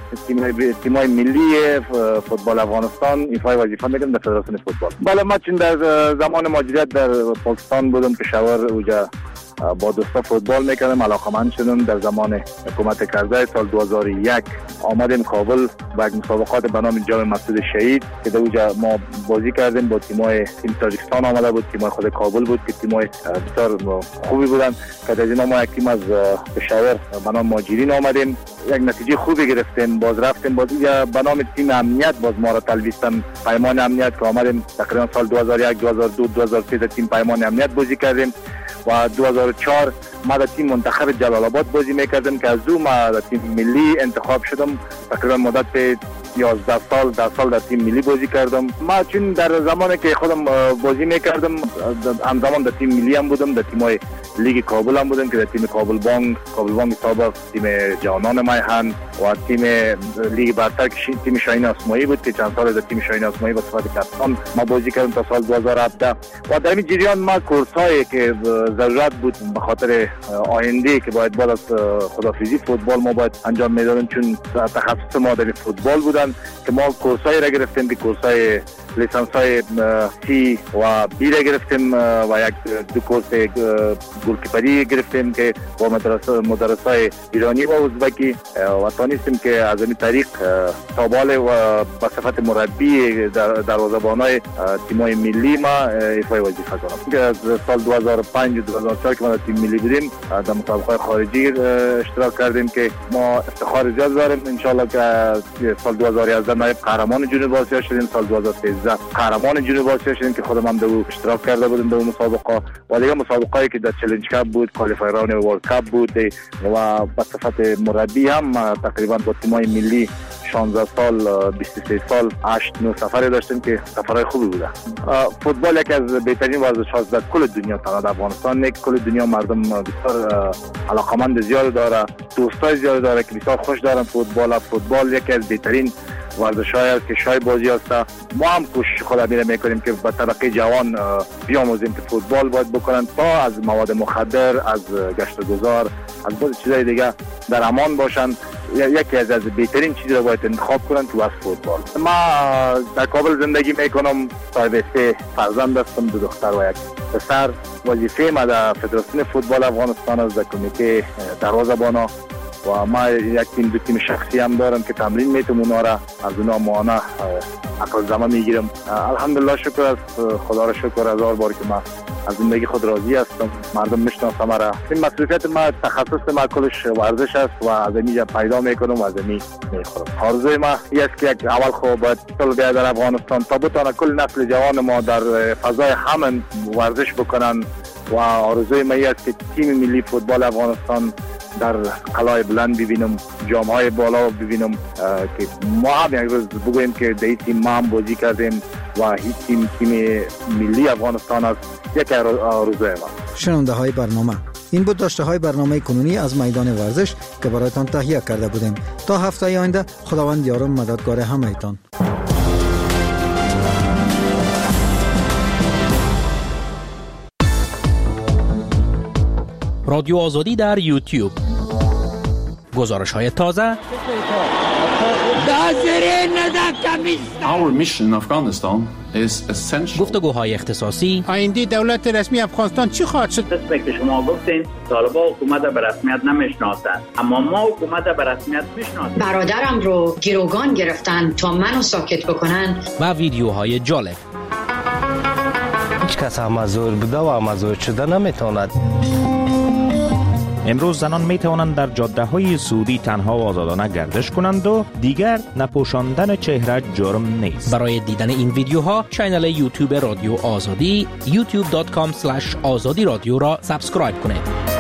تیم‌های ملی فوتبال افغانستان ایفای وظیفه میکنم در فدراسیون فوتبال. بله، من چون در زمان مهاجرت در پاکستان بودم، پشاور، اوجا با دوستا فوتبال میکردم، علاقمند شدم. در زمان حکومت کرزی سال 2001 آمدیم کابل با یک مسابقات به نام جام مسعود شهید که در اونجا ما بازی کردیم با تیم تاجیکستان آمده بود، تیمای خود کابل بود که تیمای بسیار خوبی بودن. که از اینا ما یک تیم از پشاور به نام ماجرین آمدیم، یک نتیجه خوبی گرفتیم. باز رفتیم بازی به نام تیم امنیت، باز ما را تلویستن پیمان امنیت که آمدیم تقریبا سال 2001 2002 2003 در تیم پیمان امنیت بازی کردیم و 2004 ما در تیم منتخب جلال آباد بازی میکردم که از او ما در تیم ملی انتخاب شدم. تقریبا مدت 11 سال 10 سال در تیم ملی بازی کردم. ما چون در زمانی که خودم بازی میکردم همزمان در تیم ملی هم بودم، در تیمای لیگ کابل هم بودم که در تیم کابل بانگ سابق، تیم جوانان میهن و تیم لیگ برتر که تیم شاهین اسماعی بود که چند سال در تیم شاهین اسماعی به صفت کپتان ما بازی کردم تا سال 2017. و در این جریان ما کورسایی که ضرورت بود به خاطر آینده که باید بعد از خدافیزی فوتبال ما باید انجام میدادیم، چون تخصص ما در فوتبال بودن که ما کورسایی را گرفتیم که کورسای لیسانسای سی و بی را گرفتیم و یک 2 کورس گلکیپری گرفتیم که با مدرسای ایرانی و ازبکی و تانستیم که از این طریق تابال و به صفت مربی دروازه‌بانای تیم‌های ملی ما ایفای وظیفه کنم. که از سال 2005 و 2004 که ما در تیم ملی بودیم در مسابقات خارجی اشتراک کردیم که ما افتخار زیاد داریم. ان شاء الله که سال 2011 نایب قهرمان جنوب آسیا شدیم، سال 2013 قهرمان جنوب آسیا شدیم که خودم در اشتراک کرده بودم در مسابقه و دیگه مسابقاتی که در چالش کپ بود، کوالیفایر راوند ورلد کپ بود و به صفت مربی هم تقریبا با تیم‌های ملی 16 سال 23 سال 8-9 سفر داشتیم که سفرهای خوبی بوده. فوتبال یکی از بهترین ورزش‌هاست در کل دنیا، تا در افغانستان نه، کل دنیا مردم بسیار علاقمند زیاد داره، دوستای زیاد داره که بسیار خوش دارن فوتبال یکی از بهترین ورزش‌های است که شای بازی است. ما هم کوشش خود میکنیم که به طبقه جوان بیاموزیم که فوتبال باید بکنن تا از مواد مخدر، از گشت و گذار، از بعضی چیزای دیگه در امان باشن. یکی از بهترین چیزا باید انتخاب کنن که واسه فوتبال. ما در کابل زندگی میکنم، صاحب 3 فرزند هستم، 2 دختر و 1 پسر. وظیفه ما در فدراسیون فوتبال افغانستان است، در کمیته دروازه‌بانا و ما یک تیم 2 تیم شخصی هم دارم که تمرین میتونم اونا را از اونا معانه عقل زمان میگیرم. الحمدلله، شکر است، خدا را شکر، 1000 بار که ما از زندگی خود راضی هستم. مردم میشناسم مرا. این مسئولیت ما، تخصص ما کلش ورزش است و از اینجا پیدا میکنم و از این میخورم. آرزوی ما است که یک اول خوب باید بیاد در افغانستان تا بتونه کل نسل جوان ما در فضای همین ورزش بکنن و آرزوی ما است که تیم ملی فوتبال افغانستان در قلعه بلند ببینم، جام‌های بالا ببینم که ما هم یک روز بگوییم که در این تیم ما هم بازی کردیم و هیچ تیم ملی افغانستان است. یک آرزوی ما. شنونده های برنامه، این بود داشته های برنامه کنونی از میدان ورزش که برایتان تهیه کرده بودیم. تا هفته آینده خداوند یار و مددگار همه ایتان. رادیو آزادی در یوتیوب. گزارش های تازه. Our mission in Afghanistan is essential. گفتگوهای اختصاصی. آینده دولت رسمی افغانستان چی خواهد شد؟ مثل که شما گفتین طالبان حکومت به رسمیت نمیشناسند، اما ما حکومت به رسمیت میشناسیم. برادرم رو گروگان گرفتن تا منو ساکت بکنن. و ویدیوهای جالب. هیچ کس مزور بوده و مزور شده نمیتواند. امروز زنان می توانند در جاده های سعودی تنها و آزادانه گردش کنند و دیگر نپوشاندن چهره جرم نیست. برای دیدن این ویدیوها کانال یوتیوب رادیو آزادی youtube.com/azadi radio را سابسکرایب کنید.